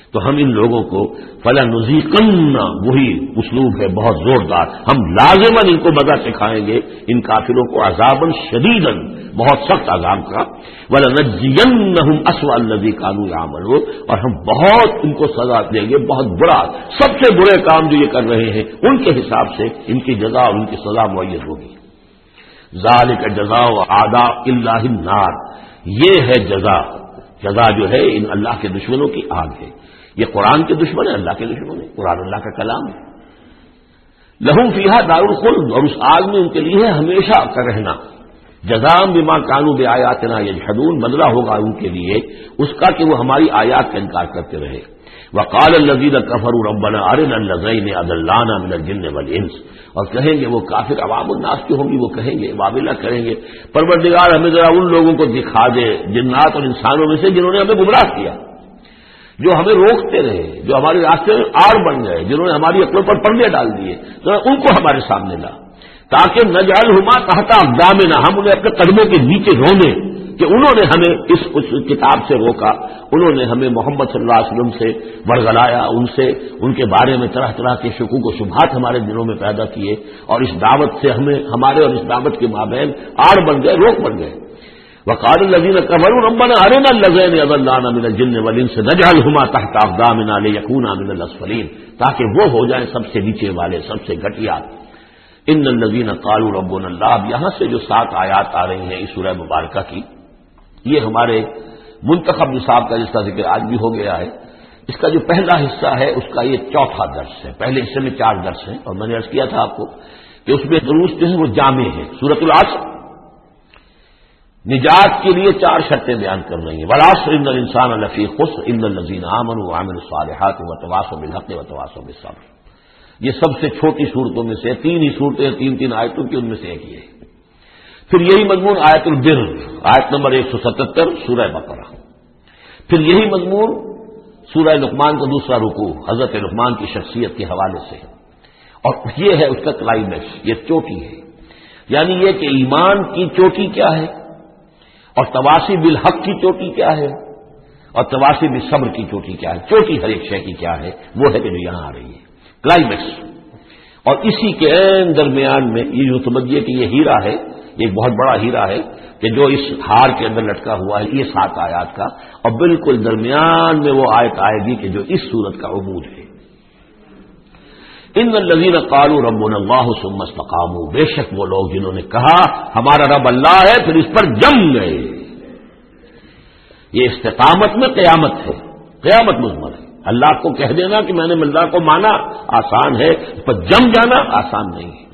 تو ہم ان لوگوں کو فَلَنُذِيقَنَّ وہی اسلوب ہے بہت زوردار، ہم لازماً ان کو مزہ سکھائیں گے ان کافروں کو عذاباً شدیداً، بہت سخت عذاب کا، وَلَنَجْزِيَنَّهُمْ أَسْوَأَ الَّذِي كَانُوا يَعْمَلُونَ، اور ہم بہت ان کو سزا دیں گے، بہت برا، سب سے برے کام جو یہ کر رہے ہیں ان کے حساب سے ان کی جزا اور ان کی سزا معین ہوگی۔ ذَلِكَ جَزَاءُ أَعْدَاءِ اللَّهِ النَّارُ، یہ ہے جزا، جزا جو ہے ان اللہ کے دشمنوں کی آگ ہے۔ یہ قرآن کے دشمن ہے، اللہ کے دشمن ہے، قرآن اللہ کا کلام ہے۔ لہم فیہا دار الخلد، اور اس آگ میں ان کے لیے ہے ہمیشہ کا رہنا، جزاء بما کانوا بآیاتنا یجحدون، بدلہ ہوگا ان کے لیے اس کا کہ وہ ہماری آیات کا انکار کرتے رہے۔ وقال الذین کفروا ربنا ارنا اللذین اضلانا من الجن والانس، اور کہیں گے وہ کافر عوام الناس کی ہوں گی، وہ کہیں گے واویلا کریں گے، پروردگار ہمیں ذرا ان لوگوں کو دکھا دے جنات اور انسانوں میں سے جنہوں نے ہمیں گمراہ کیا، جو ہمیں روکتے رہے، جو ہمارے راستے میں آڑ بن گئے، جنہوں نے ہماری عقلوں پر پردے ڈال دیے، ذرا ان کو ہمارے سامنے لا، تاکہ نجعلہما تحت اقدامنا، ہم انہیں اپنے قدموں کے نیچے رونے کہ انہوں نے ہمیں اس, اس کتاب سے روکا، انہوں نے ہمیں محمد صلی اللہ علیہ وسلم سے ورغلایا، ان سے ان کے بارے میں طرح طرح کے شکوک و شبہات ہمارے دلوں میں پیدا کیے، اور اس دعوت سے ہمیں ہمارے اور اس دعوت کے مابین آڑ بن گئے، روک بن گئے۔ وقال الذين كفروا ربنا ارنا اللذين اضلانا من الجن والانس نجعلهما تحت اقدامنا ليكونا من الاسفلين، تاکہ وہ ہو جائیں سب سے نیچے والے، سب سے گھٹیا۔ ان الذين قالوا ربنا الله، یہاں سے جو سات آیات آ رہی ہیں اس سورہ مبارکہ کی، یہ ہمارے منتخب نصاب کا جس کا ذکر آج بھی ہو گیا ہے، اس کا جو پہلا حصہ ہے اس کا یہ چوتھا درس ہے۔ پہلے حصے میں چار درس ہیں، اور میں نے عرض کیا تھا آپ کو کہ اس میں دروس جو ہے وہ جامع ہے۔ سورۃ العصر نجات کے لیے چار شرطیں بیان کر رہی ہیں، والعصر ان الانسان لفی خسر الا الذین آمنوا وعملوا الصالحات وتواصوا بالحق وتواصوا بالصبر، یہ سب سے چھوٹی صورتوں میں سے تین ہی صورتیں، تین تین آیتوں کی، ان میں سے ایک یہ ہے۔ پھر یہی مضمون آیت البر، آیت نمبر ایک سو ستہتر سورہ بقرہ، پھر یہی مضمون سورہ لقمان کا دوسرا رکوع حضرت لقمان کی شخصیت کے حوالے سے، اور یہ ہے اس کا کلائمیکس، یہ چوٹی ہے، یعنی یہ کہ ایمان کی چوٹی کیا ہے، اور تواصی بالحق کی چوٹی کیا ہے، اور تواصی بالصبر کی چوٹی کیا ہے، چوٹی ہر ایک شے کی کیا ہے، وہ ہے کہ جو یہاں آ رہی ہے کلائمیکس۔ اور اسی کے عین درمیان میں یہ جو سمجھیے کہ یہ ہیرا ہے، یہ ایک بہت بڑا ہیرا ہے کہ جو اس ہار کے اندر لٹکا ہوا ہے، یہ سات آیات کا، اور بالکل درمیان میں وہ آیت آئے گی کہ جو اس سورت کا عمود ہے۔ ان الذین قالوا ربنا اللہ ثم استقاموا، بے شک وہ لوگ جنہوں نے کہا ہمارا رب اللہ ہے پھر اس پر جم گئے۔ یہ استقامت میں قیامت ہے، قیامت مضمر ہے۔ اللہ کو کہہ دینا کہ میں نے اللہ کو مانا آسان ہے، اس پر جم جانا آسان نہیں ہے۔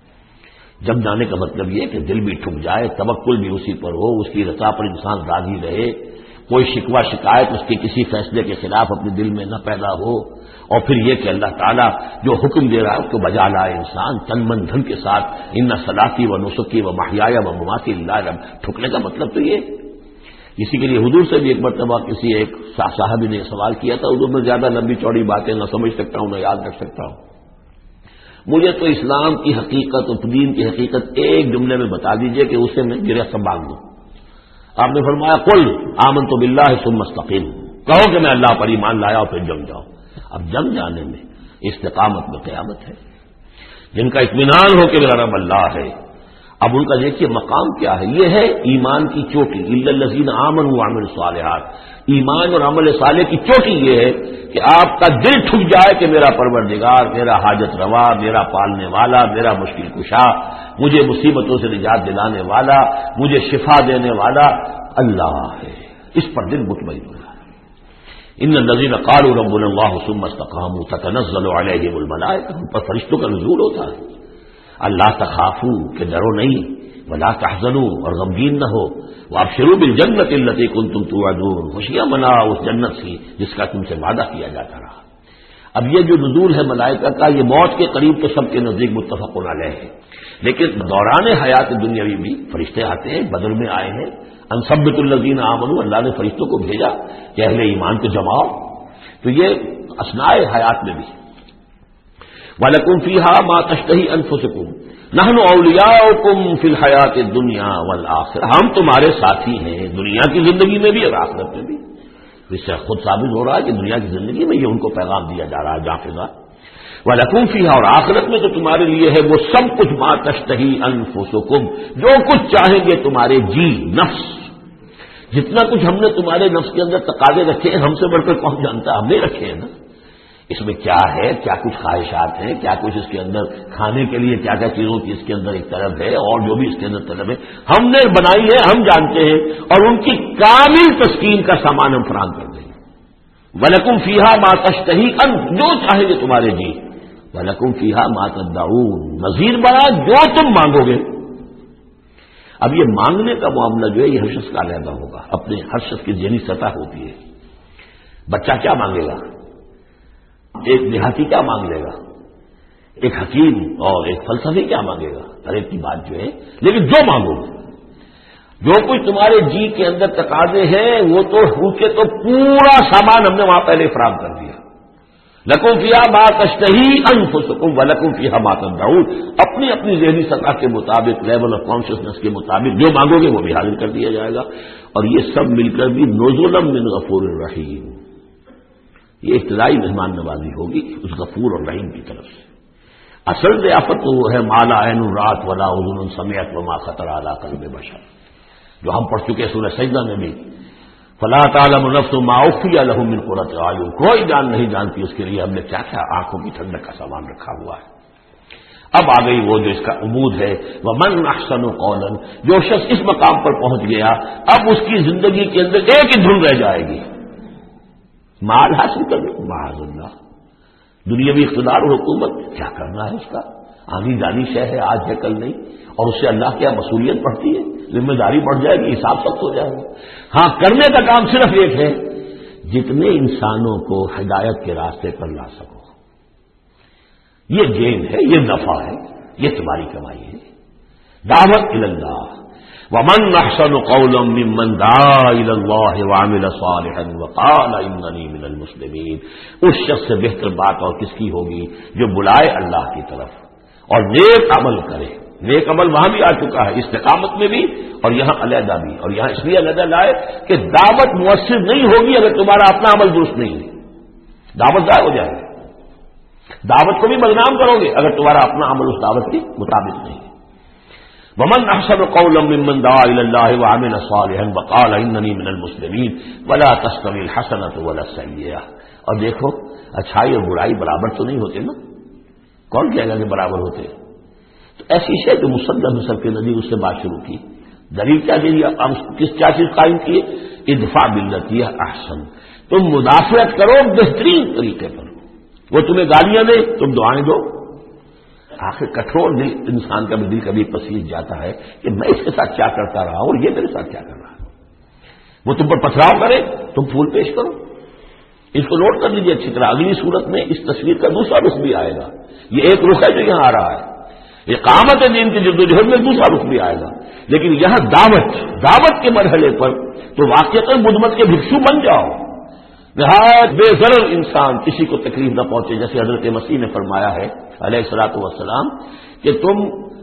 جم جانے کا مطلب یہ کہ دل بھی ٹھک جائے، توکل بھی اسی پر ہو، اس کی رضا پر انسان راضی رہے، کوئی شکوہ شکایت اس کے کسی فیصلے کے خلاف اپنے دل میں نہ پیدا ہو، اور پھر یہ کہ اللہ تعالیٰ جو حکم دے رہا ہے اس کو بجا لائے انسان تن من دھن کے ساتھ، ان صلاتی و نسکی و محیایا و مماتی للہ رب۔ ٹھکنے کا مطلب تو یہ، اسی کے لیے حضور سے بھی ایک مرتبہ کسی ایک صاحب نے سوال کیا تھا، حضور میں زیادہ لمبی چوڑی باتیں نہ سمجھ سکتا ہوں نہ یاد رکھ سکتا ہوں، مجھے تو اسلام کی حقیقت اور دین کی حقیقت ایک جملے میں بتا دیجئے کہ اسے میں گرہ باندھ دوں۔ آپ نے فرمایا قل آمنت باللہ ثم استقیم، کہو کہ میں اللہ پر ایمان لایا اور پھر جم جاؤ۔ اب جم جانے میں استقامت میں قیامت ہے، جن کا اطمینان ہو کہ میرا رب اللہ ہے۔ اب ان کا دیکھیے مقام کیا ہے، یہ ہے ایمان کی چوٹی، الا الذین آمنوا وعملوا الصالحات۔ ایمان اور عمل صالح کی چوٹی یہ ہے کہ آپ کا دل ٹھک جائے کہ میرا پروردگار، میرا حاجت روا، میرا پالنے والا، میرا مشکل کشا، مجھے مصیبتوں سے نجات دلانے والا، مجھے شفا دینے والا اللہ ہے، اس پر دل مطمئن ہو جائے۔ ان الذین قالوا ربنا اللہ ثم استقاموا تتنزل علیہم الملائکہ، ان پر فرشتوں کا نزول ہوتا ہے۔ اللہ تخافوا کہ ڈرو نہیں، ولا تحزنوا اور غمگین نہ ہو، وابشروا بالجنۃ التي كنتم توعدون، خوشیاں مناؤ اس جنت کی جس کا تم سے وعدہ کیا جاتا رہا۔ اب یہ جو نزول ہے ملائکہ کا، یہ موت کے قریب تو سب کے نزدیک متفق علیہ ہے، لیکن دوران حیات دنیاوی بھی فرشتے آتے ہیں، بدر میں آئے ہیں، ان ثبت الذین آمنوا، اللہ نے فرشتوں کو بھیجا کہ اہل ایمان کو جماؤ، تو یہ اثناء حیات میں بھی۔ وَلَكُمْ فِيهَا مَا تَشْتَهِي أَنفُسُكُمْ نَحْنُ أَوْلِيَاؤُكُمْ فِي الْحَيَاةِ الدُّنْيَا وَالْآخِرَةِ، ہم تمہارے ساتھی ہیں دنیا کی زندگی میں بھی اور آخرت میں بھی۔ اس سے خود ثابت ہو رہا ہے کہ دنیا کی زندگی میں یہ ان کو پیغام دیا جا رہا ہے جافزہ وَلَكُمْ فِيهَا، اور آخرت میں تو تمہارے لیے ہے وہ سب کچھ مَا تَشْتَهِي أَنفُسُكُمْ، جو کچھ چاہیں گے تمہارے جی نفس، جتنا کچھ ہم نے تمہارے نفس کے اندر تقاضے رکھے ہیں ہم سے بڑھ کر کون جانتا، ہم نے رکھے ہیں نا۔ اس میں کیا ہے، کیا کچھ خواہشات ہیں، کیا کچھ اس کے اندر کھانے کے لیے کیا کیا چیزوں کی اس کے اندر ایک طلب ہے، اور جو بھی اس کے اندر طلب ہے ہم نے بنائی ہے، ہم جانتے ہیں، اور ان کی کامل تسکین کا سامان ہم فراہم کر دیں گے۔ وَلَكُمْ فِيهَا مَا تَشْتَهِي أَنفُسُكُمْ، جو چاہیں گے تمہارے جی، وَلَكُمْ فِيهَا مَا تَدَّعُونَ، مزید بڑا جو تم مانگو گے۔ اب یہ مانگنے کا معاملہ جو ہے یہ ہر شخص کا علیحدہ ہوگا، اپنے ہر شخص کی ذہنی سطح ہوتی ہے۔ بچہ کیا مانگے گا، ایک دیہاتی کیا مانگ لے گا، ایک حکیم اور ایک فلسفی کیا مانگے گا، ہر ایک کی بات جو ہے، لیکن جو مانگو گے، جو کچھ تمہارے جی کے اندر تقاضے ہیں وہ تو ان کے تو پورا سامان ہم نے وہاں پہلے فراہم کر دیا۔ لَكُمْ فِيهَا مَا تَشْتَهِي أَنفُسُكُمْ وَلَكُمْ فِيهَا مَا تَدَّعُونَ، اپنی اپنی ذہنی سطح کے مطابق، لیول آف کانشیسنس کے مطابق جو مانگو گے وہ بھی حاصل کر دیا جائے گا، اور یہ سب مل کر بھی نزلا من غفور الرحیم، یہ ابتدائی مہمان نوازی ہوگی اس غفور اور رحیم کی طرف سے۔ اصل ضیافت تو وہ ہے مالا عین رات ولا اذن سمعت وما خطر علی قلب بشر، جو ہم پڑھ چکے سورہ سجدہ میں بھی، فلا تعلم نفس ما اخفی لهم من قرۃ اعین، کوئی جان نہیں جانتی اس کے لیے ہم نے کیا کیا آنکھوں کی ٹھنڈک کا سامان رکھا ہوا ہے۔ اب آ گئی وہ جو اس کا عمود ہے، ومن احسن قولا، جو شخص اس مقام پر پہنچ گیا اب اس کی زندگی کے اندر ایک ہی دھن رہ جائے گی، مال حاصل کر لو، معاذ اللہ، دنیاوی اقتدار اور حکومت کیا کرنا ہے اس کا، آنی جانی شے ہے، آج ہے کل نہیں، اور اس سے اللہ کیا مسئولیت بڑھتی ہے، ذمہ داری بڑھ جائے گی، حساب سخت ہو جائے گا۔ ہاں کرنے کا کام صرف ایک ہے، جتنے انسانوں کو ہدایت کے راستے پر لا سکو، یہ گین ہے، یہ نفع ہے، یہ تمہاری کمائی ہے۔ دعوت الی اللہ، ومن احسن قولا ممن دعا الی اللہ وعمل صالحا وقال اننی من المسلمین، اس شخص سے بہتر بات اور کس کی ہوگی جو بلائے اللہ کی طرف اور نیک عمل کرے۔ نیک عمل وہاں بھی آ چکا ہے، استقامت میں بھی اور یہاں علیحدہ بھی، اور یہاں اس لیے علیحدہ لائے کہ دعوت مؤثر نہیں ہوگی اگر تمہارا اپنا عمل درست نہیں ہے، دعوت ضائع ہو جائے گی، دعوت کو بھی بدنام کرو گے اگر تمہارا اپنا عمل اس دعوت کے مطابق نہیں ہے۔ ومن احسن قولا ممن دعا الى الله وعمل صالحا وقال انني من المسلمين ولا تستوي الحسنة ولا السيئة، اور دیکھو اچھائی اور برائی برابر تو نہیں ہوتے نا، کون کہے گا کہ برابر ہوتے؟ تو ایسی شے جو مصدق نصر کے نبی اس سے بات شروع کی، دلیل کیا دے دیا، ہم کس کیا چیز قائم کی، ادفع باللتی احسن، تم مدافعت کرو بہترین طریقے پر، وہ تمہیں گالیاں دے تم دعائیں دو۔ آخر کٹھور دل انسان کا بھی دل کبھی پسیج جاتا ہے کہ میں اس کے ساتھ کیا کرتا رہا ہوں اور یہ میرے ساتھ کیا کر رہا ہے، وہ تم پر پتھراؤ کرے تم پھول پیش کرو۔ اس کو نوٹ کر لیجیے اچھی طرح، اگلی صورت میں اس تصویر کا دوسرا رخ بھی آئے گا، یہ ایک رخ ہے جو یہاں آ رہا ہے، اقامت دین کی جدوجہد میں دوسرا رخ بھی آئے گا، لیکن یہاں دعوت دعوت کے مرحلے پر تو واقعتاً بدھ مت کے بھکشو بن جاؤ، نہایت بے ضرر انسان، کسی کو تکلیف نہ پہنچے، جیسے حضرت مسیح نے فرمایا ہے علیہ الصلوۃ والسلام کہ تم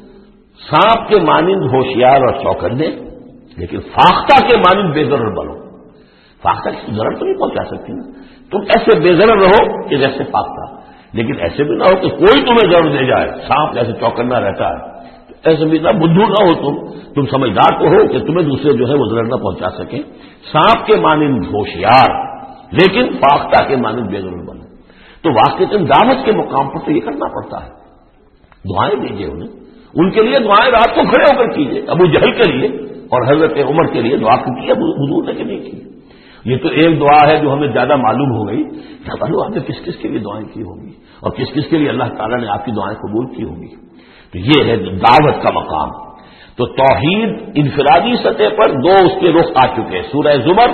سانپ کے مانند ہوشیار اور چوکنے لیکن فاختہ کے مانند بے ضرر بنو۔ فاختہ کی ضرر تو نہیں پہنچا سکتی نا، تم ایسے بے ضرر رہو کہ جیسے فاختہ، لیکن ایسے بھی نہ ہو کہ کوئی تمہیں ضرر دے جائے، سانپ جیسے چوکنا رہتا ہے، ایسے بھی نہ بدھو نہ ہو تم تم سمجھدار تو ہو کہ تمہیں دوسرے جو ہے وہ ضرر نہ پہنچا سکے، سانپ کے مانند ہوشیار لیکن فاختہ کے مانند بے ضرر بنو۔ تو واقعتاً دعوت کے مقام پر تو یہ کرنا پڑتا ہے، دعائیں دیجیے انہیں، ان کے لیے دعائیں رات کو کھڑے ہو کر کیجیے، ابو جہل کے لیے اور حضرت عمر کے لیے دعا کی ہے حضور نے کہ نہیں کی۔ یہ تو ایک دعا ہے جو ہمیں زیادہ معلوم ہو گئی، کیا معلوم آپ نے کس کس کے لیے دعائیں کی ہوں گی اور کس کس کے لیے اللہ تعالیٰ نے آپ کی دعائیں قبول کی ہوں گی۔ تو یہ ہے دعوت کا مقام۔ تو توحید انفرادی سطح پر دو اس کے رخ آ چکے، سورہ زمر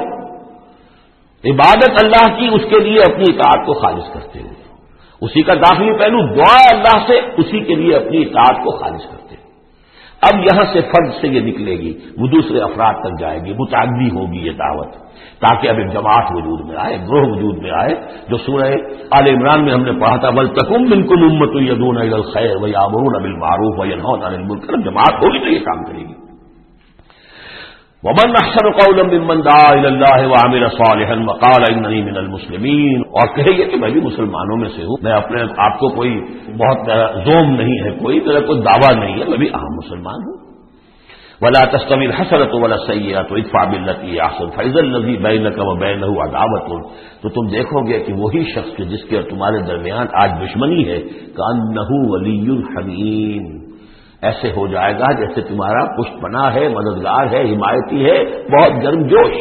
عبادت اللہ کی، اس کے لیے اپنی اطاعت کو خالص کرتے ہوئے، اسی کا داخلی پہلو دعا اللہ سے، اسی کے لیے اپنی اطاعت کو خالص کرتے ہوئے۔ اب یہاں سے فرد سے یہ نکلے گی، وہ دوسرے افراد تک جائے گی، متعدی ہوگی یہ دعوت، تاکہ اب ایک جماعت وجود میں آئے، گروہ وجود میں آئے، جو سورہ آل عمران میں ہم نے پڑھا تھا وَلْتَكُن مِّنكُمْ أُمَّةٌ يَدْعُونَ إِلَى الْخَيْرِ وَيَأْمُرُونَ بِالْمَعْرُوفِ وَيَنْهَوْنَ عَنِ الْمُنكَرِ، جماعت ہوگی تو یہ کام کرے گی۔ ومن احسن قولا ممن دعا الى الله وعمل صالحا وقال انني من المسلمين، اور کہیے کہ میں بھی مسلمانوں میں سے ہوں، میں اپنے آپ کو کوئی بہت زوم نہیں ہے، کوئی میرا کوئی دعویٰ نہیں ہے، میں بھی عام مسلمان ہوں۔ ولا تستوي الحسنة ولا السيئة ادفع بالتي هي احسن فاذا الذي بينك وبينه عداوة، تو تم دیکھو گے کہ وہی شخص جس کے تمہارے درمیان آج دشمنی ہے كأنه ولي حميم، ایسے ہو جائے گا جیسے تمہارا پشت پناہ ہے، مددگار ہے، حمایتی ہے، بہت گرم جوش۔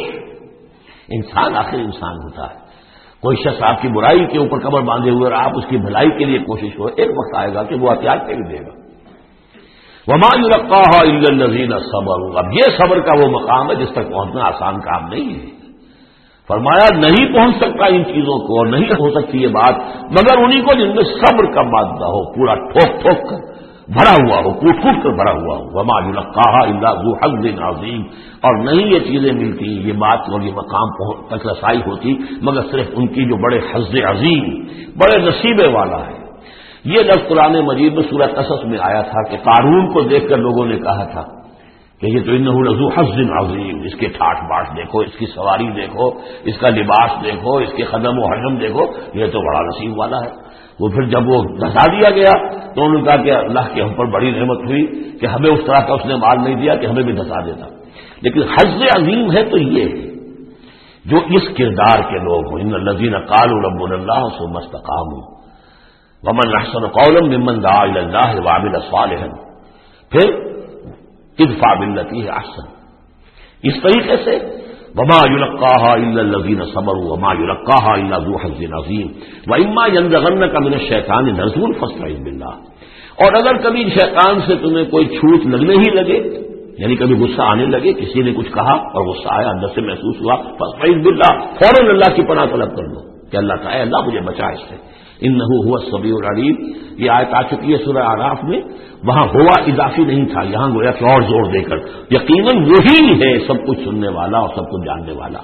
انسان آخر انسان ہوتا ہے، کوئی شخص آپ کی برائی کے اوپر کمر باندھے ہوئے اور آپ اس کی بھلائی کے لیے کوشش ہو، ایک وقت آئے گا کہ وہ احتیاط کر دے گا۔ وما يلقاها الا الذين صبروا، اب یہ صبر کا وہ مقام ہے جس تک پہنچنا آسان کام نہیں ہے۔ فرمایا نہیں پہنچ سکتا ان چیزوں کو، اور نہیں ہو سکتی یہ بات مگر انہی کو جن میں صبر کا مادہ ہو، پورا ٹھوک ٹھوک کر بھرا ہوا ہو، کوٹ کوٹ کر بھرا ہوا ہو۔ وما يلقاها الا ذو حظ عظیم، اور نہیں یہ چیزیں ملتی، یہ بات اور یہ مقام تک رسائی ہوتی مگر صرف ان کی جو بڑے حظ عظیم، بڑے نصیبے والا ہے۔ یہ لفظ قرآن مجید میں سورہ قصص میں آیا تھا کہ قارون کو دیکھ کر لوگوں نے کہا تھا کہ یہ تو انہ لذو حظ عظیم، اس کے ٹھاٹ باٹ دیکھو، اس کی سواری دیکھو، اس کا لباس دیکھو، اس کے قدم و حجم دیکھو، یہ تو بڑا نصیب والا ہے۔ وہ پھر جب وہ دھسا دیا گیا تو انہوں نے کہا کہ اللہ کے ہم پر بڑی نعمت ہوئی کہ ہمیں اس طرح کا اس نے مال نہیں دیا کہ ہمیں بھی دھسا دیتا۔ لیکن حظ عظیم ہے تو یہ ہے جو اس کردار کے لوگ ہوں، ان الذین قالوا ربنا اللہ ثم استقاموا ومن احسن قولا ممن دعا الى الله وعمل صالحا، پھر ادفع بالتي هي احسن، اس طریقے سے وما يلقاها الا الذين صبروا وما يلقاها الا ذو حظ عظیم واما ينزغنك من الشيطان نزغ فاستعذ بالله، اور اگر کبھی شیطان سے تمہیں کوئی چھوٹ لگنے ہی لگے، یعنی کبھی غصہ آنے لگے، کسی نے کچھ کہا اور غصہ آیا، اندر سے محسوس ہوا، فاستعذ بالله، فوراً اللہ کی پناہ طلب کر لو کہ اللہ تعالی اللہ مجھے بچا اس سے، انہ هو السمیع العلیم۔ یہ آیت آ چکی ہے سورہ اعراف میں، وہاں ہوا اضافی نہیں تھا، یہاں گویا کہ اور زور دے کر یقیناً وہی ہے سب کچھ سننے والا اور سب کچھ جاننے والا۔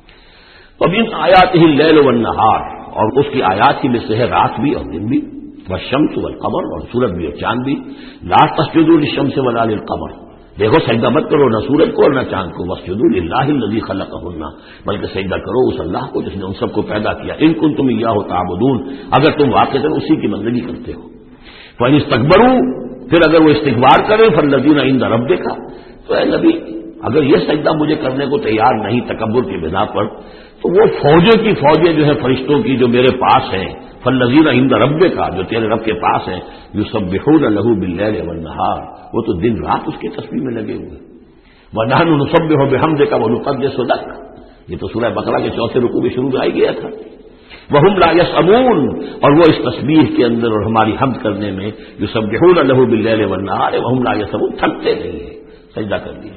ومن آیاتہ اللیل والنہار، اور اس کی آیات ہی میں سے ہے رات بھی اور دن بھی، والشمس والقمر، اور سورج بھی اور چاند بھی، لا تسجدوا للشمس ولا للقمر، دیکھو سجدہ مت کرو نہ سورج کو اور نہ چاند کو، واسجدوا للہ الذی خلقہن، بلکہ سجدہ کرو اس اللہ کو جس نے ان سب کو پیدا کیا، ان کنتم ایاہ تعبدون، اگر تم واقعتاً اسی کی بندگی کرتے ہو۔ فإن استکبروا، پھر اگر وہ استکبار کریں، فالذین عند ربک، تو اے نبی اگر یہ سجدہ مجھے کرنے کو تیار نہیں تکبر کی بنا پر، تو وہ فوجوں کی فوجیں جو ہے فرشتوں کی جو میرے پاس ہیں، فالذین عند ربک، جو تیرے رب کے پاس ہیں، یسبحون لہ باللیل والنہار، وہ تو دن رات اس کی تسبیح میں لگے ہوئے، ونحن نسبح بحمدک ونقدس لک، یہ تو سورہ بقرہ کے چوتھے رکوع میں شروع آئی گیا تھا، وہم لا یسأمون، اور وہ اس تسبیح کے اندر اور ہماری حمد کرنے میں یسبحون لہ باللیل والنہار وہم لا یسأمون، تھکتے نہیں ہیں، سجدہ کر دیا۔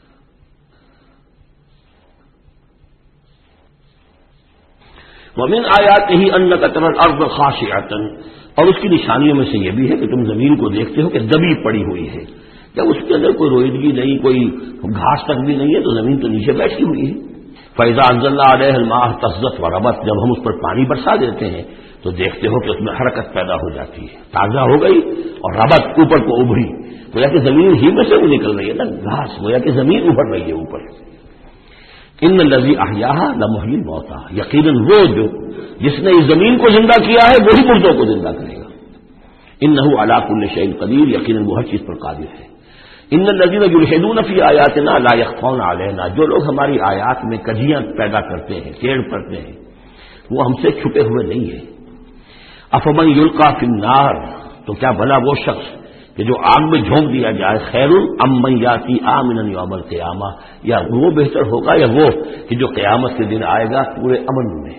ومن آیاتہ انک تری الارض خاشعۃ، اور اس کی نشانیوں میں سے یہ بھی ہے کہ تم زمین کو دیکھتے ہو کہ دبی پڑی ہوئی ہے، جب اس کے اندر کوئی روئیدگی نہیں، کوئی گھاس تک بھی نہیں ہے تو زمین تو نیچے بیٹھی ہوئی ہے۔ فَإِذَا أَنزَلْنَا عَلَيْهَا الْمَاءَ اهْتَزَّتْ وَرَبَتْ، جب ہم اس پر پانی برسا دیتے ہیں تو دیکھتے ہو کہ اس میں حرکت پیدا ہو جاتی ہے، تازہ ہو گئی اور ربت اوپر کو ابھری، گویا کہ زمین ہی میں سے وہ نکل رہی ہے نا گھاس، گویا کہ زمین ابھر رہی ہے اوپر۔ ان الذی احیاها لمحیی الموتى، یقیناً وہ جو جس نے اس زمین کو زندہ کیا ہے وہی مردوں کو زندہ کرے گا۔ انہ علی کل شیء قدیر، یقیناً وہ ہر چیز پر قادر ہے۔ ان الذین یلحدون فی آیاتنا لا یخفون علینا، جو لوگ ہماری آیات میں کجیاں پیدا کرتے ہیں، ٹیڑھ کرتے ہیں، وہ ہم سے چھپے ہوئے نہیں ہیں۔ افمن یلقی فی النار، تو کیا بھلا وہ شخص کہ جو آگ میں جھونک دیا جائے، خیر ام من یاتی آمنا یوم القیامہ، یا وہ بہتر ہوگا یا وہ کہ جو قیامت کے دن آئے گا پورے امن میں۔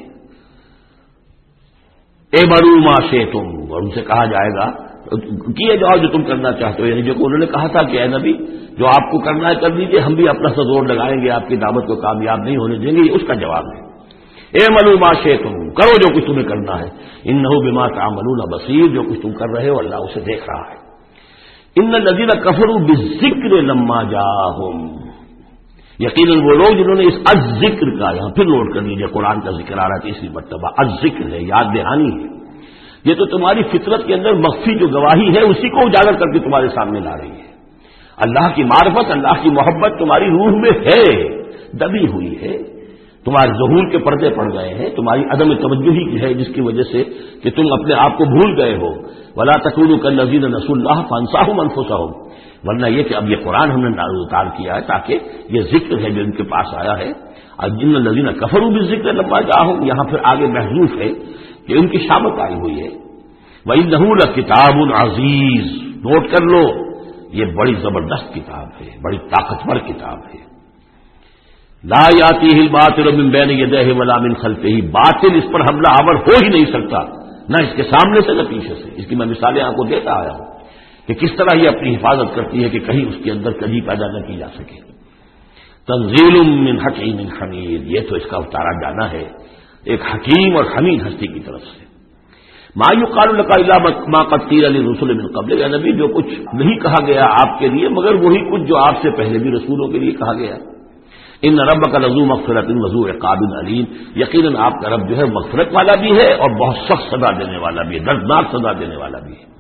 اعملوا ما شئتم، اور ان سے کہا جائے گا کیے جاؤ جو تم کرنا چاہتے ہو، یعنی جو کہ انہوں نے کہا تھا کہ اے نبی جو آپ کو کرنا ہے کر لیجیے، ہم بھی اپنا سا زور لگائیں گے، آپ کی دعوت کو کامیاب نہیں ہونے دیں گے، یہ اس کا جواب ہے۔ اعملوا ما شئتم، کرو جو کچھ تمہیں کرنا ہے، انہ بما تعملون بصیر، جو کچھ تم کر رہے ہو اللہ اسے دیکھ رہا ہے۔ ان الذین کفروا بالذکر لما جاءہم، یقیناً وہ لوگ جنہوں نے اس الذکر کا، یہاں پھر نوٹ کر لیجیے قرآن کا ذکر آ رہا ہے تیسری مرتبہ، الذکر ہے، یاد دہانی ہے، یہ تو تمہاری فطرت کے اندر مخفی جو گواہی ہے اسی کو اجاگر کر کے تمہارے سامنے لا رہی ہے۔ اللہ کی معرفت، اللہ کی محبت تمہاری روح میں ہے، دبی ہوئی ہے، تمہارے ظہور کے پردے پڑ گئے ہیں، تمہاری عدم توجہی کی ہے جس کی وجہ سے کہ تم اپنے آپ کو بھول گئے ہو. ولا تکونوا کالذین نسوا اللہ فانساہم انفسہم، ورنہ یہ کہ اب یہ قرآن ہم نے نازل اتار کیا ہے تاکہ یہ ذکر ہے جو ان کے پاس آیا ہے. جن الذین کفروا بالذکر لما جاءہم، یہاں پھر آگے محذوف ہے کہ ان کی شامت آئی ہوئی ہے. وَإِنَّهُ لَكِتَابٌ عَزِیز، نوٹ کر لو یہ بڑی زبردست کتاب ہے، بڑی طاقتور کتاب ہے. لا یاتیہ الباطل من بین یدیہ ولا من خلفہ، باطل اس پر حملہ آور ہو ہی نہیں سکتا، نہ اس کے سامنے سے نہ پیچھے سے. اس کی میں مثالیں آپ کو دیتا آیا ہوں کہ کس طرح یہ اپنی حفاظت کرتی ہے کہ کہیں اس کے اندر کجی پیدا نہ کی جا سکے. تنزیل من حکیم حمید، یہ تو اس کا اتارا جانا ہے ایک حکیم اور حمید ہستی کی طرف سے. ما یقال لک الا ما قد قیل للرسل من قبل، یا نبی جو کچھ نہیں کہا گیا آپ کے لیے مگر وہی کچھ جو آپ سے پہلے بھی رسولوں کے لیے کہا گیا. ان ربک لذو مغفرۃ وذو عقاب علیم، یقیناً آپ کا رب جو ہے مغفرت والا بھی ہے اور بہت سخت سزا دینے والا بھی ہے، دردناک سزا دینے والا بھی ہے.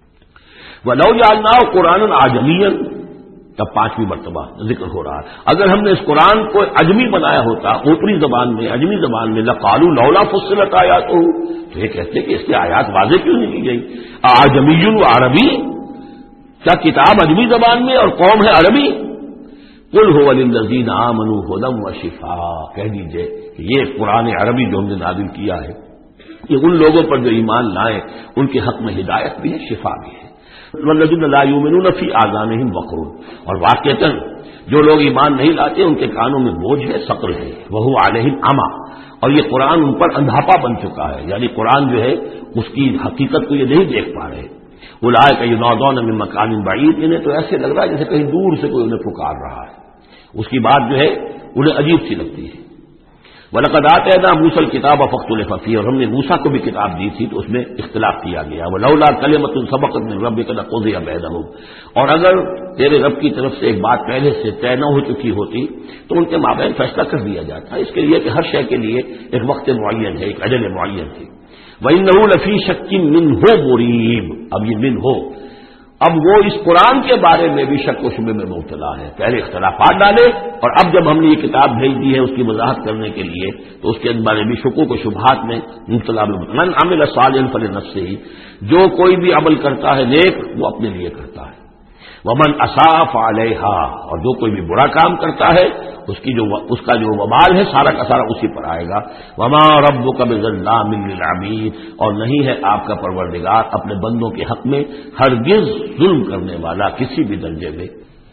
وَلَوْ جَعَلْنَاهُ قُرْآنًا عَجَمِيًّا، تب پانچویں مرتبہ ذکر ہو رہا ہے، اگر ہم نے اس قرآن کو عجمی بنایا ہوتا، اوپری زبان میں، عجمی زبان میں، لَقَالُوا لَوْلَا فُصِّلَتْ آیَاتُهُ، تو یہ کہتے کہ اس کی آیات واضح کیوں نہیں کی گئی. اعجمی و عربی، کیا کتاب عجمی زبان میں اور قوم ہے عربی. قُلْ هُوَ لِلَّذِينَ آمَنُوا هُدًى وَشِفَاءٌ، کہہ دیجئے کہ یہ قرآن عربی جو ہم نے نازل کیا ہے یہ ان لوگوں پر جو ایمان لائے ان کے حق میں ہدایت بھی ہے، شفا بھی ہے. والذین لا یؤمنون فی آذانہم وقر، اور واقعتاً جو لوگ ایمان نہیں لاتے ان کے کانوں میں بوجھ ہے، ثقل ہے. وہو علیہم عمی، اور یہ قرآن ان پر اندھاپا بن چکا ہے، یعنی قرآن جو ہے اس کی حقیقت کو یہ نہیں دیکھ پا رہے. اولئک ینادون من مکان بعید، انہیں تو ایسے لگ رہا ہے جیسے کہیں دور سے کوئی انہیں پکار رہا ہے، اس کی بات جو ہے انہیں عجیب سی لگتی ہے. وَلَقَدْ آتَيْنَا مُوسَى الْكِتَابَ فَاخْتُلِفَ فِيهِ، اور ہم نے موسیٰ کو بھی کتاب دی تھی تو اس میں اختلاف کیا گیا. وَلَوْلَا كَلِمَةٌ سَبَقَتْ مِن رَّبِّكَ لَقُضِيَ بَيْنَهُمْ، اور اگر تیرے رب کی طرف سے ایک بات پہلے سے طے نہ ہو چکی ہوتی تو ان کے مابین فیصلہ کر دیا جاتا. اس کے لیے کہ ہر شے کے لیے ایک وقت معین ہے، ایک اجل معین ہے. وَإِنَّهُ لَفِي شَكٍّ مِّنْهُ مُرِيبٍ، اب یہ من ہو، اب وہ اس قرآن کے بارے میں بھی شک و شبے میں مبتلا ہے. پہلے اختلافات ڈالے اور اب جب ہم نے یہ کتاب بھیج دی ہے اس کی وضاحت کرنے کے لیے تو اس کے بارے میں شکوک و شبہات میں مبتلا. من عمل صالحا فلنفسہ، جو کوئی بھی عمل کرتا ہے نیک وہ اپنے لیے کرتا ہے. ومن اساء فعلیہا، اور جو کوئی بھی برا کام کرتا ہے اس کی جو اس کا جو وبال ہے سارا کا سارا اسی پر آئے گا. وما ربک بظلام للعبید، اور نہیں ہے آپ کا پروردگار اپنے بندوں کے حق میں ہرگز ظلم کرنے والا کسی بھی درجے میں.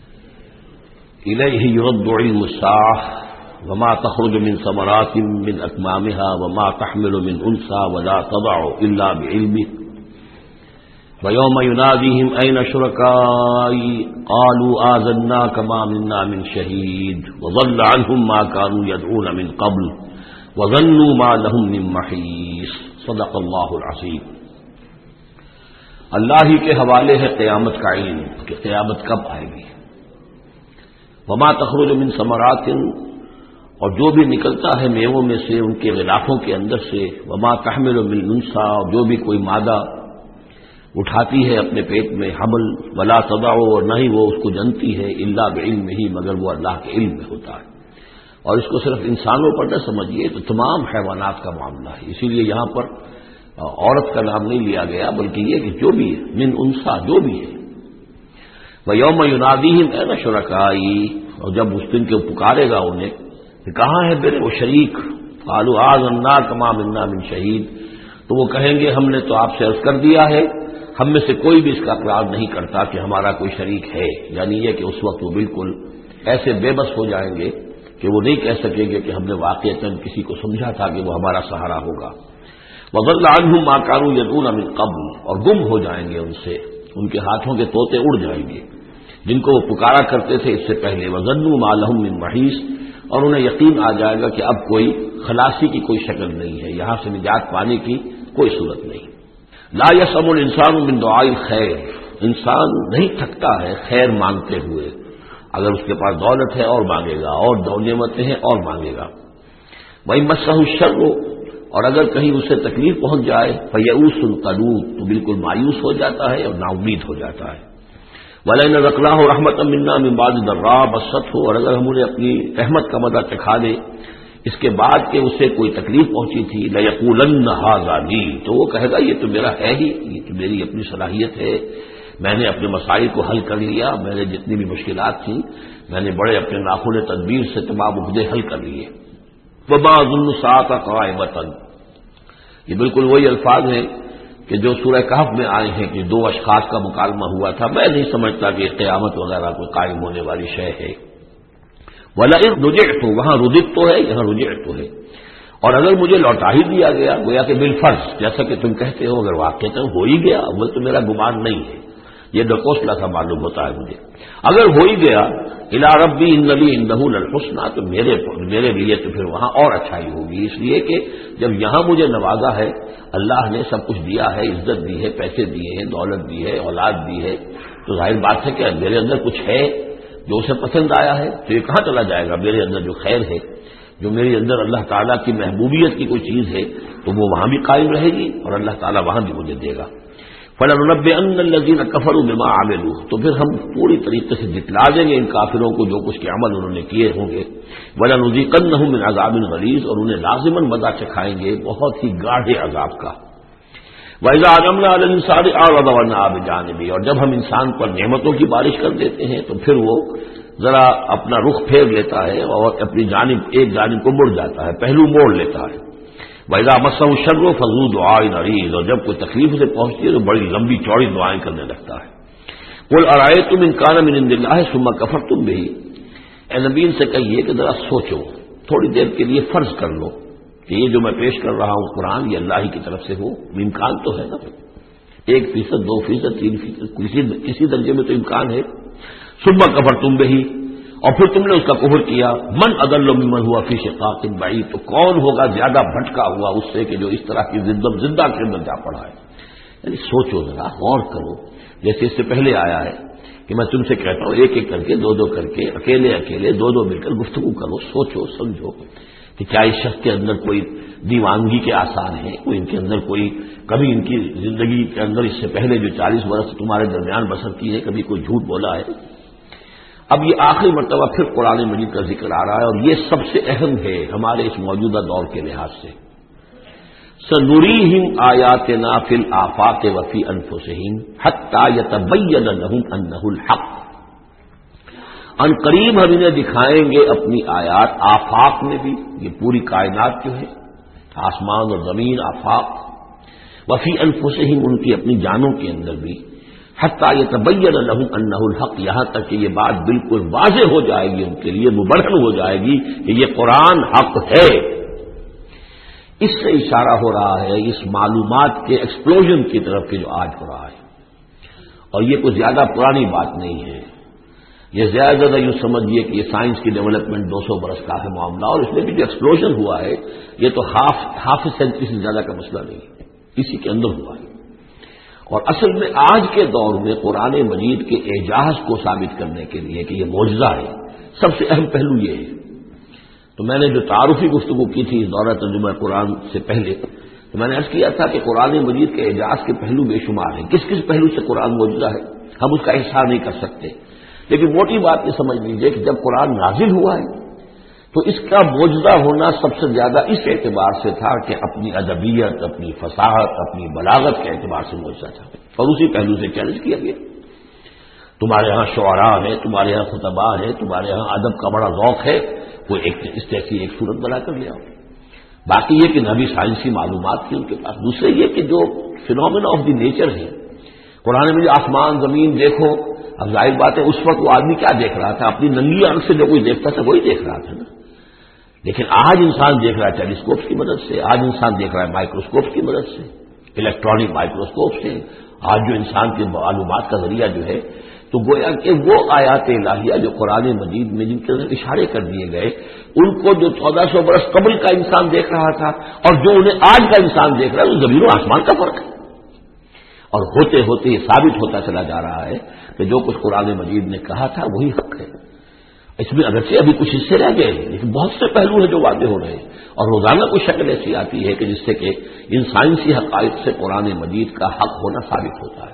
الیہ یرد علم الساعہ وما تخرج من ثمرات من اکمامها وما تحمل من انثى ولا تضع الا بعلمه وَيَوْمَ يُنَادِيهِمْ أَيْنَ شُرَكَائِي قَالُوا آذَنَّاكَ مَا مِنَّا مِنْ شَهِيدٍ وَضَلَّ عَنْهُمْ مَا كَانُوا يَدْعُونَ مِنْ قَبْلُ وَظَنُّوا مَا لَهُمْ مِنْ مَحِيصٍ. صدق اللہ العظیم. اللہ ہی کے حوالے ہے قیامت کا علم کہ قیامت کب آئے گی. وَمَا تَخْرُجُ مِنْ ثَمَرَاتٍ، اور جو بھی نکلتا ہے میووں میں سے ان کے غلافوں کے اندر سے. وَمَا تَحْمِلُ مِنْ أُنثىٰ، اور جو بھی کوئی مادہ اٹھاتی ہے اپنے پیٹ میں حمل. ولا تضع، اور نہ ہی وہ اس کو جنتی ہے الا بعلم ہی، مگر وہ اللہ کے علم میں ہوتا ہے. اور اس کو صرف انسانوں پر نہ سمجھیے تو تمام حیوانات کا معاملہ ہے. اسی لیے یہاں پر عورت کا نام نہیں لیا گیا بلکہ یہ کہ جو بھی ہے من انثیٰ، جو بھی ہے. وَيَوْمَ يُنَادِيهِمْ أَيْنَ شُرَكَائِي، اور جب اس دن کے پکارے گا انہیں کہ کہاں ہے میرے وہ شریک. قَالُوا آذَنَّاكَ مَا مِنَّا مِنْ شَهِيدٍ، تو وہ کہیں گے ہم نے تو آپ سے عرض کر دیا ہے، ہم میں سے کوئی بھی اس کا اقرار نہیں کرتا کہ ہمارا کوئی شریک ہے. یعنی یہ کہ اس وقت وہ بالکل ایسے بے بس ہو جائیں گے کہ وہ نہیں کہہ سکیں گے کہ ہم نے واقعتاً کسی کو سمجھا تھا کہ وہ ہمارا سہارا ہوگا. وَضَلَّ عَنْهُمْ مَا كَانُوا يَدْعُونَ مِنْ قَبْلُ، اور گم ہو جائیں گے ان سے، ان کے ہاتھوں کے طوطے اڑ جائیں گے جن کو وہ پکارا کرتے تھے اس سے پہلے. وَظَنُّوا مَا لَهُم مِّن مَحِيصٍ، اور انہیں یقین آ جائے گا کہ اب کوئی خلاصی کی کوئی شکل نہیں ہے، یہاں سے نجات پانے کی کوئی صورت نہیں. لا یسم الانسان من دعاء الخیر، انسان نہیں تھکتا ہے خیر مانگتے ہوئے. اگر اس کے پاس دولت ہے اور مانگے گا، اور نعمتیں ہیں اور مانگے گا. وَإِن مَسَّهُ الشَّرُّ، اور اگر کہیں اسے تکلیف پہنچ جائے فَيَئُوسٌ قَنُوطٌ، تو بالکل مایوس ہو جاتا ہے اور نا امید ہو جاتا ہے. وَلَئِنْ أَذَقْنَاهُ رَحْمَةً مِنَّا مِنْ بَعْدِ ضَرَّاءٍ مَسَّتْهُ، اور اگر ہم انہیں اپنی رحمت کا مزہ چکھا دیں اس کے بعد کہ اسے کوئی تکلیف پہنچی تھی، لَيَقُولَنَّ هَٰذَا لِي، تو وہ کہے گا یہ تو میرا ہے ہی، یہ تو میری اپنی صلاحیت ہے، میں نے اپنے مسائل کو حل کر لیا، میں نے جتنی بھی مشکلات تھیں میں نے بڑے اپنے ناخن تدبیر سے تمام عہدے حل کر لیے۔ وَمَا أَظُنُّ السَّاعَةَ قَائِمَةً، یہ بالکل وہی الفاظ ہیں کہ جو سورہ کہف میں آئے ہیں کہ دو اشخاص کا مکالمہ ہوا تھا، میں نہیں سمجھتا کہ قیامت وغیرہ کوئی قائم ہونے والی شے ہے۔ وَلَئِن رُجِعْتُ، وہاں رُجِعْتُ تو ہے، یہاں رُجِعْتُ ہے، اور اگر مجھے لوٹا ہی دیا گیا گویا کہ بالفرض، جیسا کہ تم کہتے ہو، اگر واقعہ ہو ہی گیا، وہ تو میرا گمان نہیں ہے، یہ ڈکوسلا سا معلوم ہوتا ہے مجھے، اگر ہو ہی گیا الی ربی ان لی عنہ للحسنی، تو میرے میرے لیے تو پھر وہاں اور اچھائی ہوگی، اس لیے کہ جب یہاں مجھے نوازا ہے، اللہ نے سب کچھ دیا ہے، عزت دی ہے، پیسے دیے ہیں، دولت دی ہے، اولاد دی ہے، تو ظاہر بات ہے کہ میرے اندر کچھ ہے جو اسے پسند آیا ہے، تو یہ کہاں چلا جائے گا؟ میرے اندر جو خیر ہے، جو میرے اندر اللہ تعالیٰ کی محبوبیت کی کوئی چیز ہے، تو وہ وہاں بھی قائم رہے گی اور اللہ تعالیٰ وہاں بھی مجھے دے گا۔ فَلَنُنَبِّئَنَّ الَّذِينَ كَفَرُوا بِمَا عَمِلُوا، تو پھر ہم پوری طریقے سے جتلا دیں گے ان کافروں کو جو کچھ کے عمل انہوں نے کیے ہوں گے، وَلَنُذِيقَنَّهُم مِّنْ عَذَابٍ غَلِيظٍ، اور انہیں لازماً مزہ چکھائیں گے بہت ہی گاڑھے عذاب کا۔ وَإِذَا أَنْعَمْنَا عَلَى الْإِنسَانِ أَعْرَضَ وَنَأَىٰ بِجَانِبِهِ، اور جب ہم انسان پر نعمتوں کی بارش کر دیتے ہیں تو پھر وہ ذرا اپنا رخ پھیر لیتا ہے اور اپنی جانب ایک جانب کو مڑ جاتا ہے، پہلو موڑ لیتا ہے۔ وَإِذَا مَسَّهُ الشَّرُّ فَذُو دُعَاءٍ عَرِيضٍ، اور جب کوئی تکلیف اسے پہنچتی ہے تو بڑی لمبی چوڑی دعائیں کرنے لگتا ہے۔ قُلْ أَرَأَيْتُمْ إِنْ كَانَ مِنْ عِندِ اللَّهِ ثُمَّ كَفَرْتُمْ بِهِ، اے نبی ان سے کہیے کہ ذرا سوچو، تھوڑی دیر کے لیے فرض کر لو کہ یہ جو میں پیش کر رہا ہوں قرآن یہ اللہ ہی کی طرف سے ہو، امکان تو ہے نا، ایک فیصد دو فیصد تین فیصد کسی کسی درجے میں تو امکان ہے۔ ثُمَّ كَفَرْتُمْ بِهِ، اور پھر تم نے اس کا کفر کیا، من اضل ممن ہوا فی شقاق بعید، تو کون ہوگا زیادہ بھٹکا ہوا اس سے کہ جو اس طرح کی زندہ زندہ کے اندر جا پڑا ہے۔ یعنی سوچو ذرا، غور کرو، جیسے اس سے پہلے آیا ہے کہ میں تم سے کہتا ہوں ایک ایک کر کے، دو دو کر کے، اکیلے اکیلے دو دو مل کر گفتگو کرو، سوچو سمجھو کہ کیا اس شخص کے اندر کوئی دیوانگی کے آثار ہیں، کوئی ان کے اندر کوئی کبھی ان کی زندگی کے اندر اس سے پہلے جو چالیس برس تمہارے درمیان بسر کی ہے کبھی کوئی جھوٹ بولا ہے۔ اب یہ آخری مرتبہ پھر قرآن مجید کا ذکر آ رہا ہے اور یہ سب سے اہم ہے ہمارے اس موجودہ دور کے لحاظ سے۔ سَنُرِيهِمْ آيَاتِنَا فِي الْآفَاقِ وَفِي أَنفُسِهِمْ حَتَّى يَتَبَيَّنَ لَهُمْ أَنَّهُ الْحَقُّ، ان قریب ہم انہیں دکھائیں گے اپنی آیات، آفاق میں بھی، یہ پوری کائنات جو ہے، آسمان اور زمین، آفاق، وفی انفسہم، ان کی اپنی جانوں کے اندر بھی، حتیٰ یتبین لہم انہ الحق، یہاں تک کہ یہ بات بالکل واضح ہو جائے گی، ان کے لیے مبرہن ہو جائے گی کہ یہ قرآن حق ہے۔ اس سے اشارہ ہو رہا ہے اس معلومات کے ایکسپلوژن کی طرف کہ جو آج ہو رہا ہے، اور یہ کوئی زیادہ پرانی بات نہیں ہے، یہ زیادہ زیادہ یوں سمجھیے کہ یہ سائنس کی ڈیولپمنٹ دو سو برس کا ہے معاملہ، اور اس میں بھی جو ایکسپلوژن ہوا ہے یہ تو ہاف ہاف سینچری سے زیادہ کا مسئلہ نہیں ہے، اسی کے اندر ہوا ہے۔ اور اصل میں آج کے دور میں قرآن مجید کے اعجاز کو ثابت کرنے کے لیے کہ یہ معجزہ ہے، سب سے اہم پہلو یہ ہے۔ تو میں نے جو تعارفی گفتگو کی تھی اس دورہ ترجمہ قرآن سے پہلے، تو میں نے عرض کیا تھا کہ قرآن مجید کے اعجاز کے پہلو بے شمار ہیں، کس کس پہلو سے قرآن معجزہ ہے ہم اس کا احصاء نہیں کر سکتے، لیکن موٹی بات یہ سمجھ لیجئے کہ جب قرآن نازل ہوا ہے تو اس کا معجزہ ہونا سب سے زیادہ اس اعتبار سے تھا کہ اپنی ادبیت، اپنی فصاحت، اپنی بلاغت کے اعتبار سے معجزہ تھا، اور اسی پہلو سے چیلنج کیا گیا۔ تمہارے ہاں شعراء ہیں، تمہارے ہاں خطباء ہیں، تمہارے ہاں ادب کا بڑا ذوق ہے، وہ ایک اس جیسی ایک صورت بنا کر لے آؤ۔ باقی یہ کہ نبی سائنسی معلومات تھی ان کے پاس، دوسرے یہ کہ جو فینومینا آف دی نیچر ہے قرآن میں، آسمان زمین دیکھو، اب ظاہر بات ہے اس وقت وہ آدمی کیا دیکھ رہا تھا، اپنی ننگی آنکھ سے جو کوئی دیکھتا تھا وہی دیکھ رہا تھا نا، لیکن آج انسان دیکھ رہا ہے ٹیلیسکوپ کی مدد سے، آج انسان دیکھ رہا ہے مائکروسکوپ کی مدد سے، الیکٹرانک مائکروسکوپ سے، آج جو انسان کے معلومات کا ذریعہ جو ہے، تو گویا کہ وہ آیات الہیہ جو قرآن مجید میں جن کے اندر اشارے کر دیے گئے، ان کو جو چودہ سو برس قبل کا انسان دیکھ رہا تھا اور جو انہیں آج کا انسان دیکھ رہا ہے، وہ زمین و آسمان کا فرق ہے۔ اور ہوتے ہوتے یہ ثابت ہوتا چلا جا رہا ہے کہ جو کچھ قرآن مجید نے کہا تھا وہی حق ہے۔ اس میں اگرچہ ابھی کچھ حصے رہ گئے لیکن بہت سے پہلو ہیں جو واضح ہو رہے ہیں، اور روزانہ کوئی شکل ایسی آتی ہے کہ جس سے کہ ان سائنسی حقائق سے قرآن مجید کا حق ہونا ثابت ہوتا ہے۔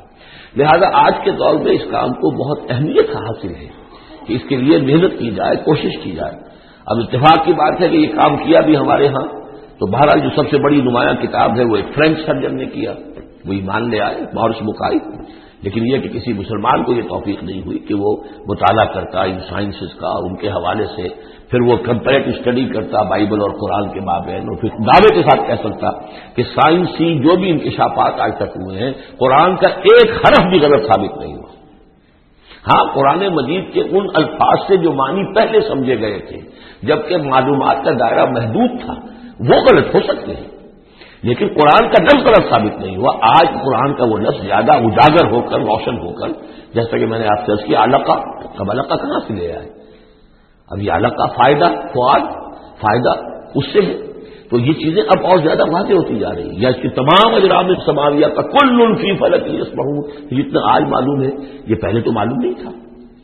لہذا آج کے دور میں اس کام کو بہت اہمیت حاصل ہے کہ اس کے لیے محنت کی جائے، کوشش کی جائے۔ اب اتفاق کی بات ہے کہ یہ کام کیا بھی ہمارے ہاں، تو بہرحال جو سب سے بڑی نمایاں کتاب ہے وہ ایک فرینچ سرجن نے کیا، وہ ایمان لے آئے، مورس بکائی۔ لیکن یہ کہ کسی مسلمان کو یہ توفیق نہیں ہوئی کہ وہ مطالعہ کرتا ان سائنسز کا اور ان کے حوالے سے پھر وہ کمپیریٹو اسٹڈی کرتا بائبل اور قرآن کے مابین، اور پھر دعوے کے ساتھ کہہ سکتا کہ سائنسی جو بھی انکشافات آج تک ہوئے ہیں قرآن کا ایک حرف بھی غلط ثابت نہیں ہوا۔ ہاں، قرآن مجید کے ان الفاظ سے جو معنی پہلے سمجھے گئے تھے جبکہ معلومات کا دائرہ محدود تھا وہ غلط ہو سکتے ہیں، لیکن قرآن کا لفظ غلط ثابت نہیں ہوا۔ آج قرآن کا وہ لفظ زیادہ اجاگر ہو کر، روشن ہو کر، جیسا کہ میں نے آپ سے عرض کیا علقہ، اب علقہ کہاں سے لے آئے؟ اب یہ علقہ فائدہ، فواد فائدہ اس سے ہے، تو یہ چیزیں اب اور زیادہ واضح ہوتی جا رہی ہیں۔ یا اس کی تمام اجرام سماویہ کا کل فی فلک یسبحون، جتنا آج معلوم ہے یہ پہلے تو معلوم نہیں تھا۔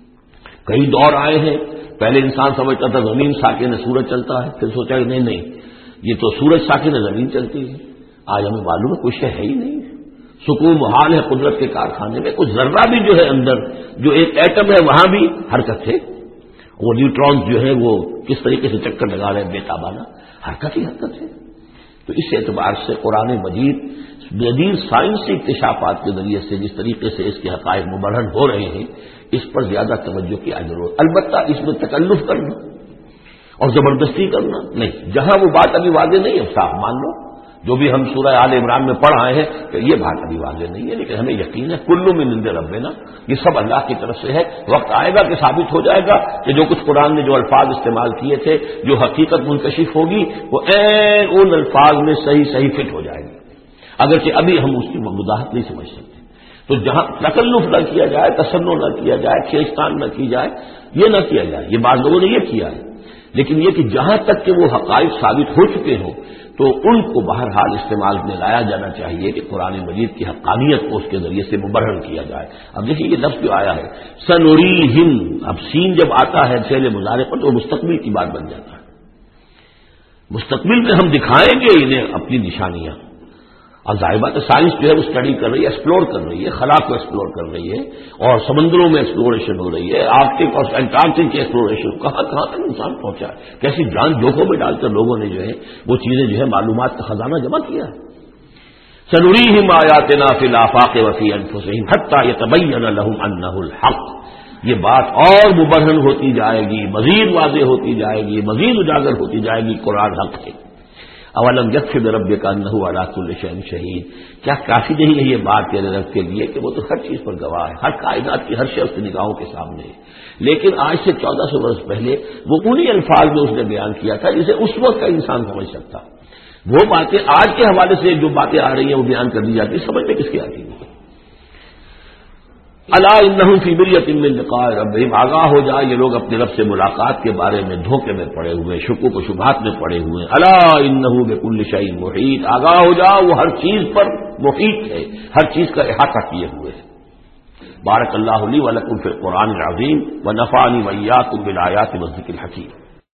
کئی دور آئے ہیں، پہلے انسان سمجھتا تھا زمین ساکن ہے سورج چلتا ہے، پھر سوچا کہ نہیں نہیں یہ تو سورج ساکن ہے زمین چلتی ہے۔ آج ہمیں معلوم ہے کچھ ہے ہی نہیں، سکون محال ہے قدرت کے کارخانے میں، کچھ ذرہ بھی جو ہے اندر جو ایک ایٹم ہے وہاں بھی حرکت ہے، وہ نیوٹرونز جو ہے وہ کس طریقے سے چکر لگا رہے ہیں بے تابانہ، حرکت ہی حرکت ہے۔ تو اس اعتبار سے قرآن مجید جدید سائنسی اکتشافات کے ذریعے سے جس طریقے سے اس کے حقائق مبرہن ہو رہے ہیں اس پر زیادہ توجہ کی ضرورت، البتہ اس میں تکلف کرنا اور زبردستی کرنا نہیں، جہاں وہ بات ابھی واضح نہیں ہے صاف مان لو، جو بھی ہم سورہ آل عمران میں پڑھ آئے ہیں کہ یہ بات ابھی واضح نہیں ہے، لیکن ہمیں یقین ہے کلو من عند ربنا، یہ سب اللہ کی طرف سے ہے۔ وقت آئے گا کہ ثابت ہو جائے گا کہ جو کچھ قرآن نے جو الفاظ استعمال کیے تھے، جو حقیقت منکشف ہوگی وہ عین ان الفاظ میں صحیح صحیح فٹ ہو جائے گی، اگرچہ ابھی ہم اس کی وضاحت نہیں سمجھ سکتے۔ تو جہاں تکلف نہ کیا جائے، تصنع نہ کیا جائے، کھینچتان نہ کی جائے، یہ نہ کیا جائے، یہ بعض لوگوں نے یہ کیا ہے، لیکن یہ کہ جہاں تک کہ وہ حقائق ثابت ہو چکے ہوں تو ان کو بہرحال استعمال میں لایا جانا چاہیے کہ قرآن مجید کی حقانیت کو اس کے ذریعے سے مبرہن کیا جائے۔ اب دیکھیے یہ لفظ جو آیا ہے سنوریہم، اب سین جب آتا ہے فعل مضارع پر تو مستقبل کی بات بن جاتا ہے، مستقبل میں ہم دکھائیں گے انہیں اپنی نشانیاں۔ اور ظاہر بات ہے سائنس جو ہے وہ اسٹڈی کر رہی ہے، ایکسپلور کر رہی ہے، خلا کو ایکسپلور کر رہی ہے، اور سمندروں میں ایکسپلوریشن ہو رہی ہے، آرکٹک اور انٹارکٹک کی ایکسپلوریشن، کہاں کہاں تک انسان پہنچا ہے، کیسی جان جوکھوں میں ڈال کر لوگوں نے جو ہے وہ چیزیں جو ہے معلومات کا خزانہ جمع کیا ہے۔ سنریہم آیاتنا فی الآفاق وفی انفسہم حتی یتبین لہم انہ الحق، یہ بات اور مبرہن ہوتی جائے گی، مزید واضح ہوتی جائے گی، مزید اجاگر ہوتی جائے گی قرآن حق ہے۔ اولم یکفی بربک انہ علی کل شیء شہید، کیا کافی نہیں ہے یہ بات تیرے رب کے لیے کہ وہ تو ہر چیز پر گواہ ہے، ہر کائنات کی ہر شے اس کی نگاہوں کے سامنے ہے۔ لیکن آج سے چودہ سو برس پہلے وہ انہی الفاظ میں اس نے بیان کیا تھا جسے اس وقت کا انسان سمجھ سکتا، وہ باتیں آج کے حوالے سے جو باتیں آ رہی ہیں وہ بیان کر دی جاتی، سمجھ میں کس کی آتی ہے؟ الا انہم فی مریۃ من لقاء ربہم، آگاہ ہو جائے یہ لوگ اپنے رب سے ملاقات کے بارے میں دھوکے میں پڑے ہوئے، شکوک و شبہات میں پڑے ہوئے۔ الا انہ بکل شیء محیط، آگاہ ہو جاؤ وہ ہر چیز پر محیط ہے، ہر چیز کا احاطہ کیے ہوئے ہے۔ بارک اللہ لی و لکم فی القرآن العظیم و نفعنی و ایاکم بالآیات والذکر الحکیم۔